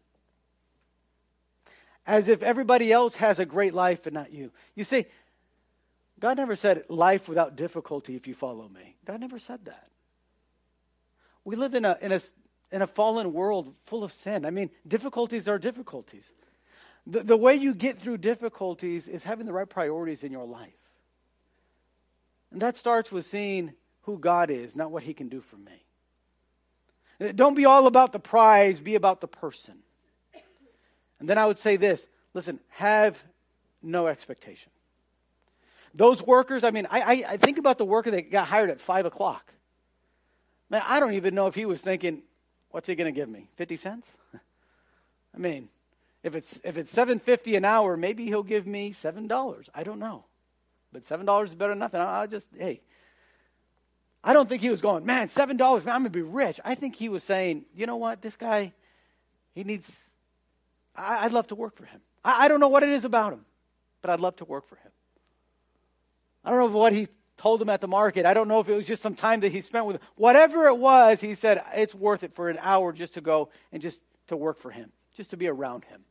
As if everybody else has a great life and not you. You see, God never said life without difficulty if you follow me. God never said that. We live in a in a in a fallen world full of sin. I mean, difficulties are difficulties. The, the way you get through difficulties is having the right priorities in your life. And that starts with seeing who God is, not what he can do for me. Don't be all about the prize, be about the person. And then I would say this, listen, have no expectation. Those workers, I mean, I, I, I think about the worker that got hired at five o'clock. Man, I don't even know if he was thinking, what's he going to give me, fifty cents? I mean, if it's if it's seven fifty an hour, maybe he'll give me seven dollars. I don't know. But seven dollars is better than nothing. I'll just, hey. I don't think he was going, man, seven dollars, man, I'm going to be rich. I think he was saying, you know what, this guy, he needs, I, I'd love to work for him. I, I don't know what it is about him, but I'd love to work for him. I don't know what he told him at the market. I don't know if it was just some time that he spent with him. Whatever it was, he said, it's worth it for an hour just to go and just to work for him, just to be around him.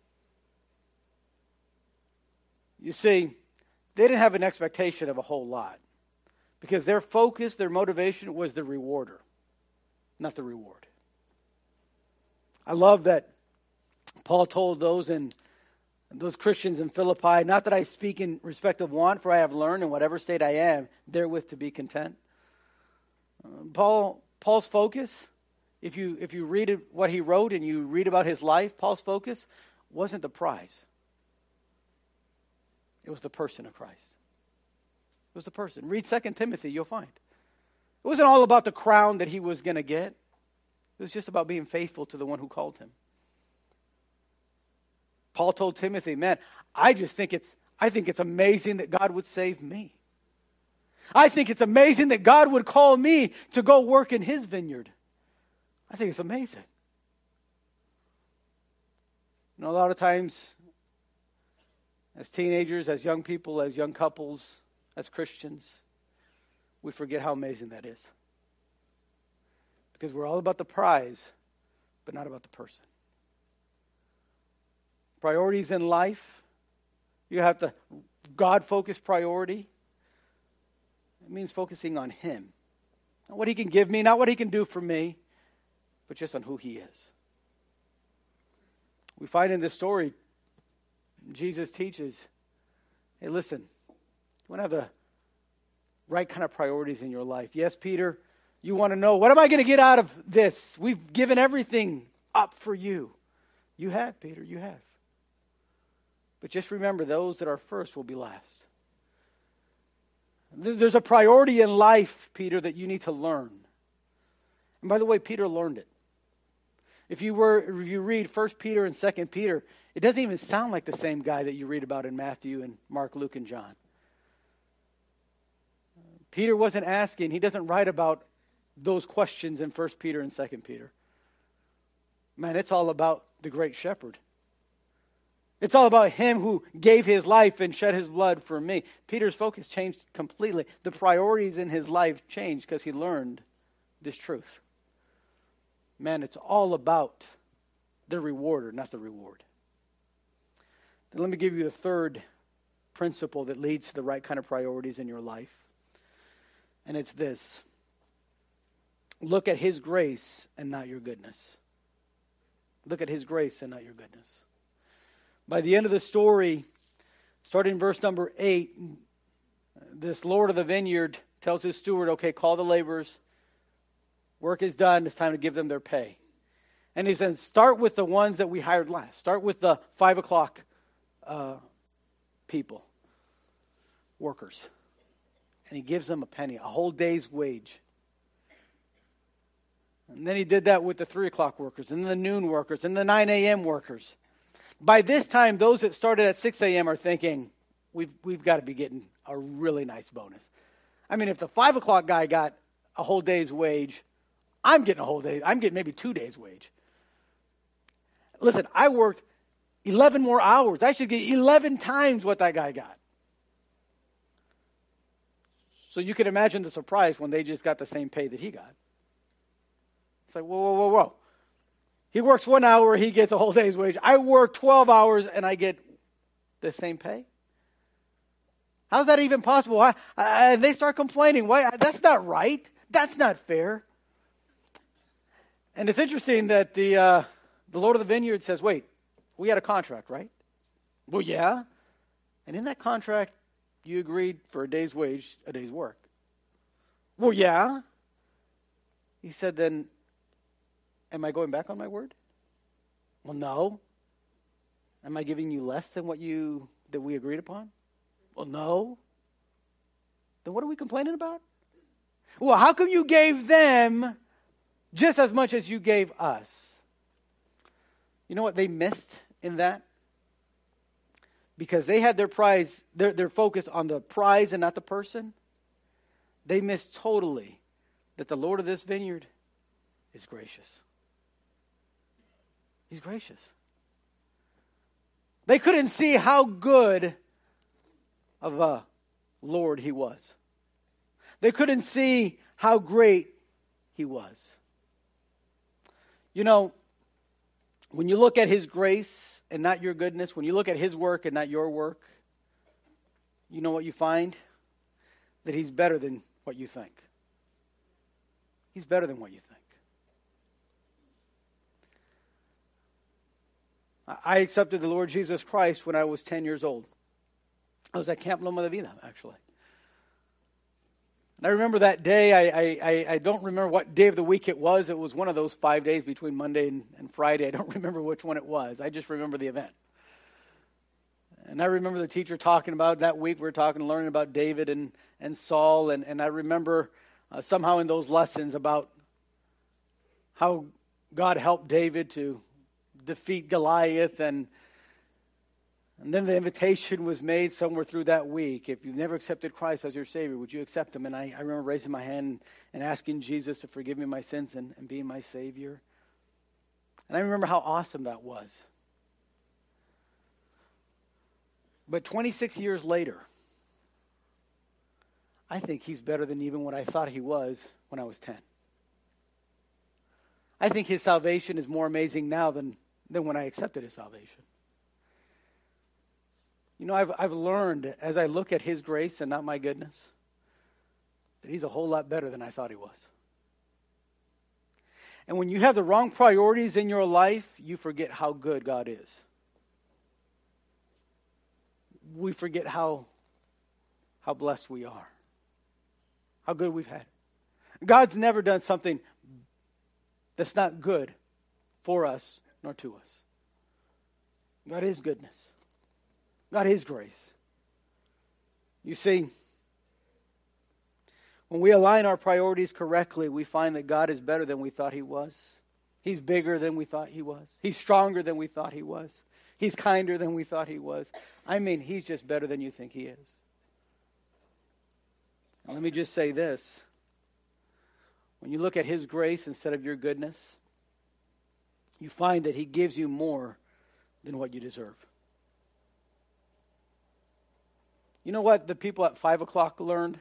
You see, they didn't have an expectation of a whole lot because their focus, their motivation was the rewarder, not the reward. I love that Paul told those in those Christians in Philippi, not that I speak in respect of want, for I have learned in whatever state I am, therewith to be content. Uh, Paul, Paul's focus, if you if you read it, what he wrote and you read about his life, Paul's focus wasn't the prize. It was the person of Christ. It was the person. Read Second Timothy, you'll find. It wasn't all about the crown that he was going to get. It was just about being faithful to the one who called him. Paul told Timothy, man, I just think it's, I think it's amazing that God would save me. I think it's amazing that God would call me to go work in his vineyard. I think it's amazing. You know, a lot of times, as teenagers, as young people, as young couples, as Christians, we forget how amazing that is. Because we're all about the prize, but not about the person. Priorities in life, you have the God-focused priority. It means focusing on him. Not what he can give me, not what he can do for me, but just on who he is. We find in this story, Jesus teaches, hey, listen, you want to have the right kind of priorities in your life. Yes, Peter, you want to know, what am I going to get out of this? We've given everything up for you. You have, Peter, you have. But just remember, those that are first will be last. There's a priority in life, Peter, that you need to learn. And by the way, Peter learned it. If you were, if you read First Peter and Second Peter, it doesn't even sound like the same guy that you read about in Matthew and Mark, Luke, and John. Peter wasn't asking, he doesn't write about those questions in First Peter and Second Peter. Man, it's all about the great shepherd. It's all about him who gave his life and shed his blood for me. Peter's focus changed completely. The priorities in his life changed because he learned this truth. Man, it's all about the rewarder, not the reward. Then let me give you a third principle that leads to the right kind of priorities in your life. And it's this. Look at his grace and not your goodness. Look at his grace and not your goodness. By the end of the story, starting in verse number eight, this Lord of the vineyard tells his steward, okay, call the laborers. Work is done. It's time to give them their pay. And he says, start with the ones that we hired last. Start with the five o'clock uh, people, workers. And he gives them a penny, a whole day's wage. And then he did that with the three o'clock workers, and the noon workers, and the nine a.m. workers. By this time, those that started at six a.m. are thinking, we've, we've got to be getting a really nice bonus. I mean, if the five o'clock guy got a whole day's wage, I'm getting a whole day. I'm getting maybe two days' wage. Listen, I worked eleven more hours. I should get eleven times what that guy got. So you can imagine the surprise when they just got the same pay that he got. It's like, whoa, whoa, whoa, whoa. He works one hour, he gets a whole day's wage. I work twelve hours and I get the same pay? How's that even possible? I, I, and they start complaining. Why? That's not right. That's not fair. And it's interesting that the uh, the Lord of the vineyard says, wait, we had a contract, right? Well, yeah. And in that contract, you agreed for a day's wage, a day's work. Well, yeah. He said, then, am I going back on my word? Well, no. Am I giving you less than what you that we agreed upon? Well, no. Then what are we complaining about? Well, how come you gave them just as much as you gave us? You know what they missed in that? Because they had their prize, their, their focus on the prize and not the person. They missed totally that the Lord of this vineyard is gracious. He's gracious. They couldn't see how good of a Lord he was. They couldn't see how great he was. You know, when you look at his grace and not your goodness, when you look at his work and not your work, you know what you find? That he's better than what you think. He's better than what you think. I accepted the Lord Jesus Christ when I was ten years old. I was at Camp Loma de Vida, actually. And I remember that day, I, I, I don't remember what day of the week it was. It was one of those five days between Monday and, and Friday. I don't remember which one it was. I just remember the event. And I remember the teacher talking about that week. We were talking, learning about David and, and Saul. And, and I remember uh, somehow in those lessons about how God helped David to defeat Goliath. And And then the invitation was made somewhere through that week. If you've never accepted Christ as your Savior, would you accept him? And I, I remember raising my hand and asking Jesus to forgive me my sins and, and being my Savior. And I remember how awesome that was. But twenty-six years later, I think he's better than even what I thought he was when I was ten. I think his salvation is more amazing now than, than when I accepted his salvation. You know, I've I've learned as I look at his grace and not my goodness, that he's a whole lot better than I thought he was. And when you have the wrong priorities in your life, you forget how good God is. We forget how, how blessed we are. How good we've had. God's never done something that's not good for us nor to us. God is goodness. Not His grace. You see, when we align our priorities correctly, we find that God is better than we thought He was. He's bigger than we thought He was. He's stronger than we thought He was. He's kinder than we thought He was. I mean, He's just better than you think He is. And let me just say this. When you look at His grace instead of your goodness, you find that He gives you more than what you deserve. You know what the people at five o'clock learned?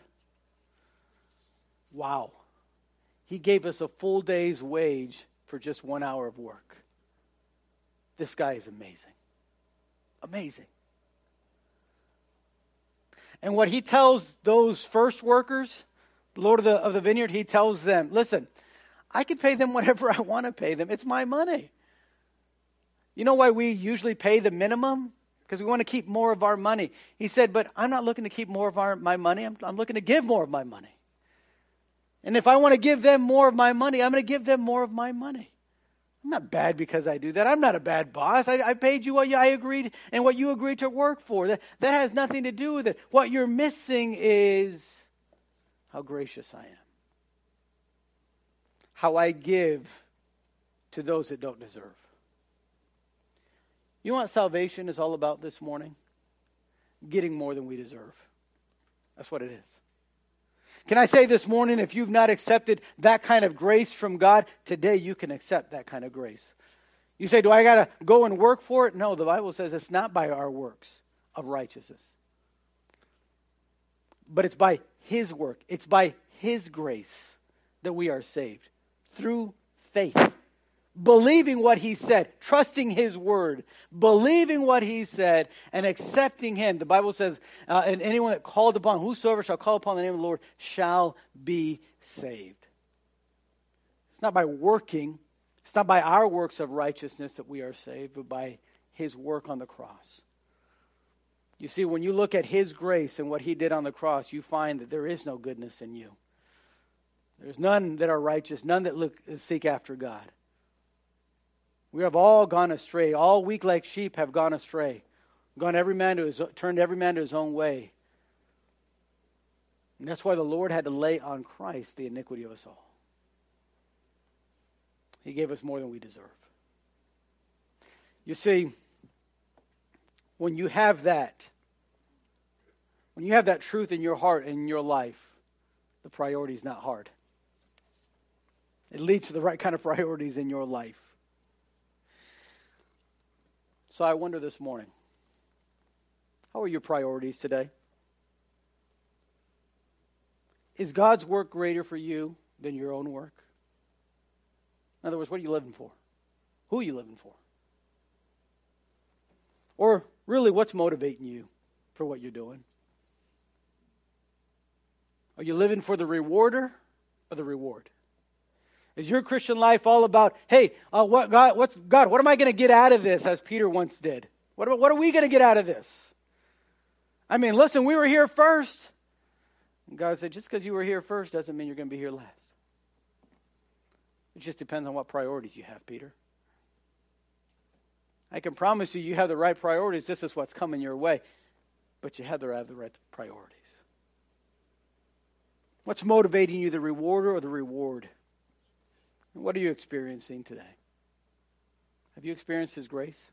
Wow. He gave us a full day's wage for just one hour of work. This guy is amazing. Amazing. And what He tells those first workers, the Lord of the, of the vineyard, He tells them, listen, I can pay them whatever I want to pay them. It's my money. You know why we usually pay the minimum? Because we want to keep more of our money. He said, but I'm not looking to keep more of our, my money. I'm, I'm looking to give more of my money. And if I want to give them more of my money, I'm going to give them more of my money. I'm not bad because I do that. I'm not a bad boss. I, I paid you what you, I agreed and what you agreed to work for. That, that has nothing to do with it. What you're missing is how gracious I am. How I give to those that don't deserve. You know what salvation is all about this morning? Getting more than we deserve. That's what it is. Can I say this morning, if you've not accepted that kind of grace from God, today you can accept that kind of grace. You say, do I got to go and work for it? No, the Bible says it's not by our works of righteousness. But it's by His work. It's by His grace that we are saved. Through faith. Believing what He said, trusting His word, believing what He said, and accepting Him. The Bible says, uh, and anyone that called upon, whosoever shall call upon the name of the Lord shall be saved. It's not by working, it's not by our works of righteousness that we are saved, but by His work on the cross. You see, when you look at His grace and what He did on the cross, you find that there is no goodness in you. There's none that are righteous, none that look seek after God. We have all gone astray. All weak like sheep have gone astray. Gone every man to his, turned every man to his own way. And that's why the Lord had to lay on Christ the iniquity of us all. He gave us more than we deserve. You see, when you have that, when you have that truth in your heart and in your life, the priority is not hard. It leads to the right kind of priorities in your life. So I wonder this morning, how are your priorities today? Is God's work greater for you than your own work? In other words, what are you living for? Who are you living for? Or really, what's motivating you for what you're doing? Are you living for the rewarder or the reward? Is your Christian life all about, hey, uh, what God, what's God, what am I going to get out of this, as Peter once did? What, what are we going to get out of this? I mean, listen, we were here first. And God said, just because you were here first doesn't mean you're going to be here last. It just depends on what priorities you have, Peter. I can promise you, you have the right priorities. This is what's coming your way. But you have to have the right priorities. What's motivating you, the rewarder or the reward? What are you experiencing today? Have you experienced His grace?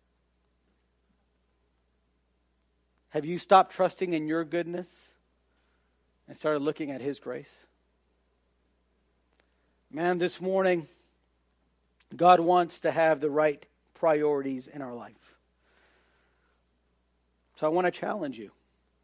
Have you stopped trusting in your goodness and started looking at His grace? Man, this morning, God wants to have the right priorities in our life. So I want to challenge you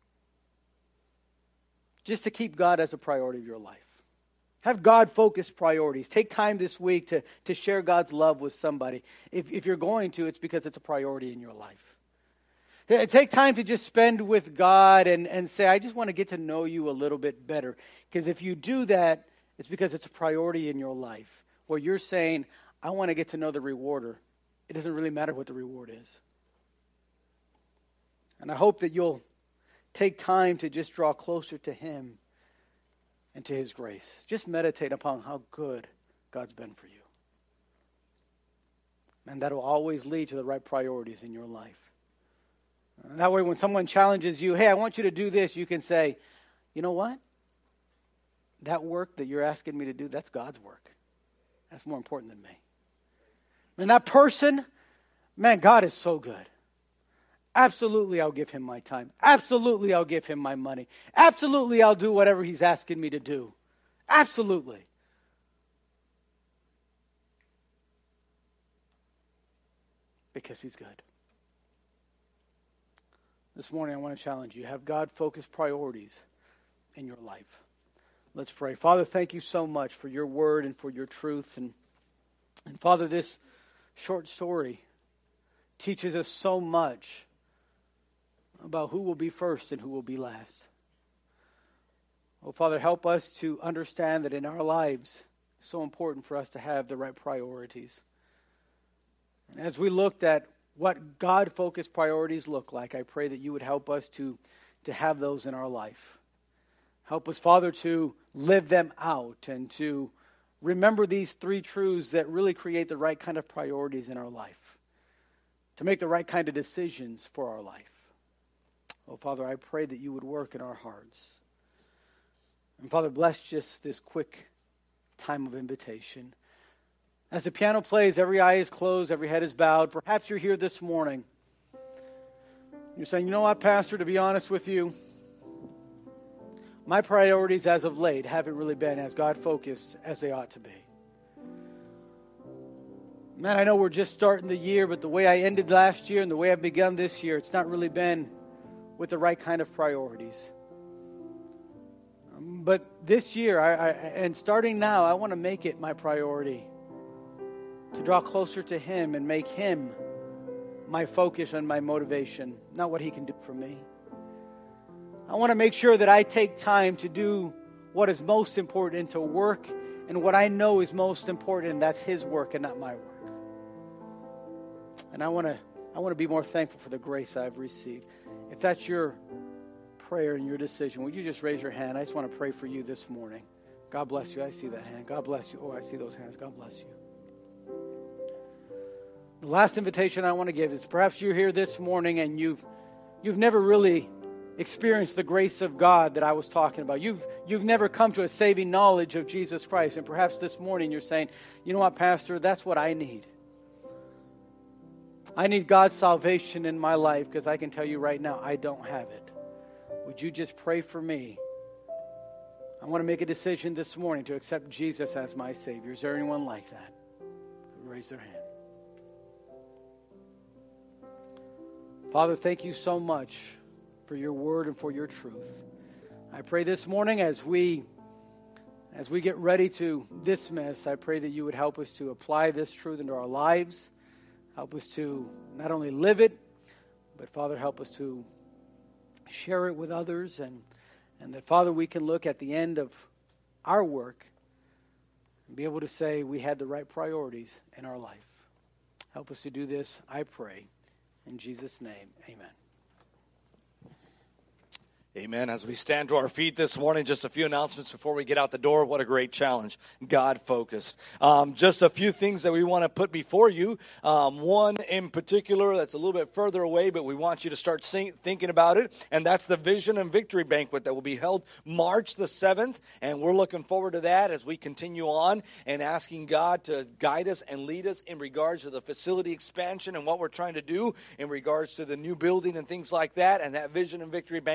just to keep God as a priority of your life. Have God-focused priorities. Take time this week to, to share God's love with somebody. If, if you're going to, it's because it's a priority in your life. Take time to just spend with God and, and say, I just want to get to know you a little bit better. Because if you do that, it's because it's a priority in your life. Where you're saying, I want to get to know the rewarder. It doesn't really matter what the reward is. And I hope that you'll take time to just draw closer to Him and to His grace. Just meditate upon how good God's been for you. And that will always lead to the right priorities in your life. That way when someone challenges you, hey, I want you to do this, you can say, you know what? That work that you're asking me to do, that's God's work. That's more important than me. And that person, man, God is so good. Absolutely, I'll give him my time. Absolutely, I'll give him my money. Absolutely, I'll do whatever he's asking me to do. Absolutely. Because he's good. This morning, I want to challenge you. Have God-focused priorities in your life. Let's pray. Father, thank you so much for your word and for your truth. And, and Father, this short story teaches us so much about who will be first and who will be last. Oh, Father, help us to understand that in our lives, it's so important for us to have the right priorities. And as we looked at what God-focused priorities look like, I pray that you would help us to, to have those in our life. Help us, Father, to live them out and to remember these three truths that really create the right kind of priorities in our life. To make the right kind of decisions for our life. Oh, Father, I pray that you would work in our hearts. And Father, bless just this quick time of invitation. As the piano plays, every eye is closed, every head is bowed. Perhaps you're here this morning. You're saying, you know what, Pastor, to be honest with you, my priorities as of late haven't really been as God-focused as they ought to be. Man, I know we're just starting the year, but the way I ended last year and the way I've begun this year, it's not really been with the right kind of priorities. Um, but this year, I, I, and starting now, I want to make it my priority to draw closer to Him and make Him my focus and my motivation, not what He can do for me. I want to make sure that I take time to do what is most important and to work and what I know is most important, and that's His work and not my work. And I want to I want to be more thankful for the grace I've received. If that's your prayer and your decision, would you just raise your hand? I just want to pray for you this morning. God bless you. I see that hand. God bless you. Oh, I see those hands. God bless you. The last invitation I want to give is perhaps you're here this morning and you've you've never really experienced the grace of God that I was talking about. You've you've never come to a saving knowledge of Jesus Christ. And perhaps this morning you're saying, you know what, Pastor, that's what I need. I need God's salvation in my life because I can tell you right now, I don't have it. Would you just pray for me? I want to make a decision this morning to accept Jesus as my Savior. Is there anyone like that? Raise their hand. Father, thank you so much for your word and for your truth. I pray this morning as we as we get ready to dismiss, I pray that you would help us to apply this truth into our lives. Help us to not only live it, but Father, help us to share it with others. And, and that, Father, we can look at the end of our work and be able to say we had the right priorities in our life. Help us to do this, I pray. In Jesus' name, amen. Amen. As we stand to our feet this morning, just a few announcements before we get out the door. What a great challenge. God-focused. Um, just a few things that we want to put before you. Um, one in particular that's a little bit further away, but we want you to start sing, thinking about it, and that's the Vision and Victory Banquet that will be held March the seventh, and we're looking forward to that as we continue on and asking God to guide us and lead us in regards to the facility expansion and what we're trying to do in regards to the new building and things like that, and that Vision and Victory Banquet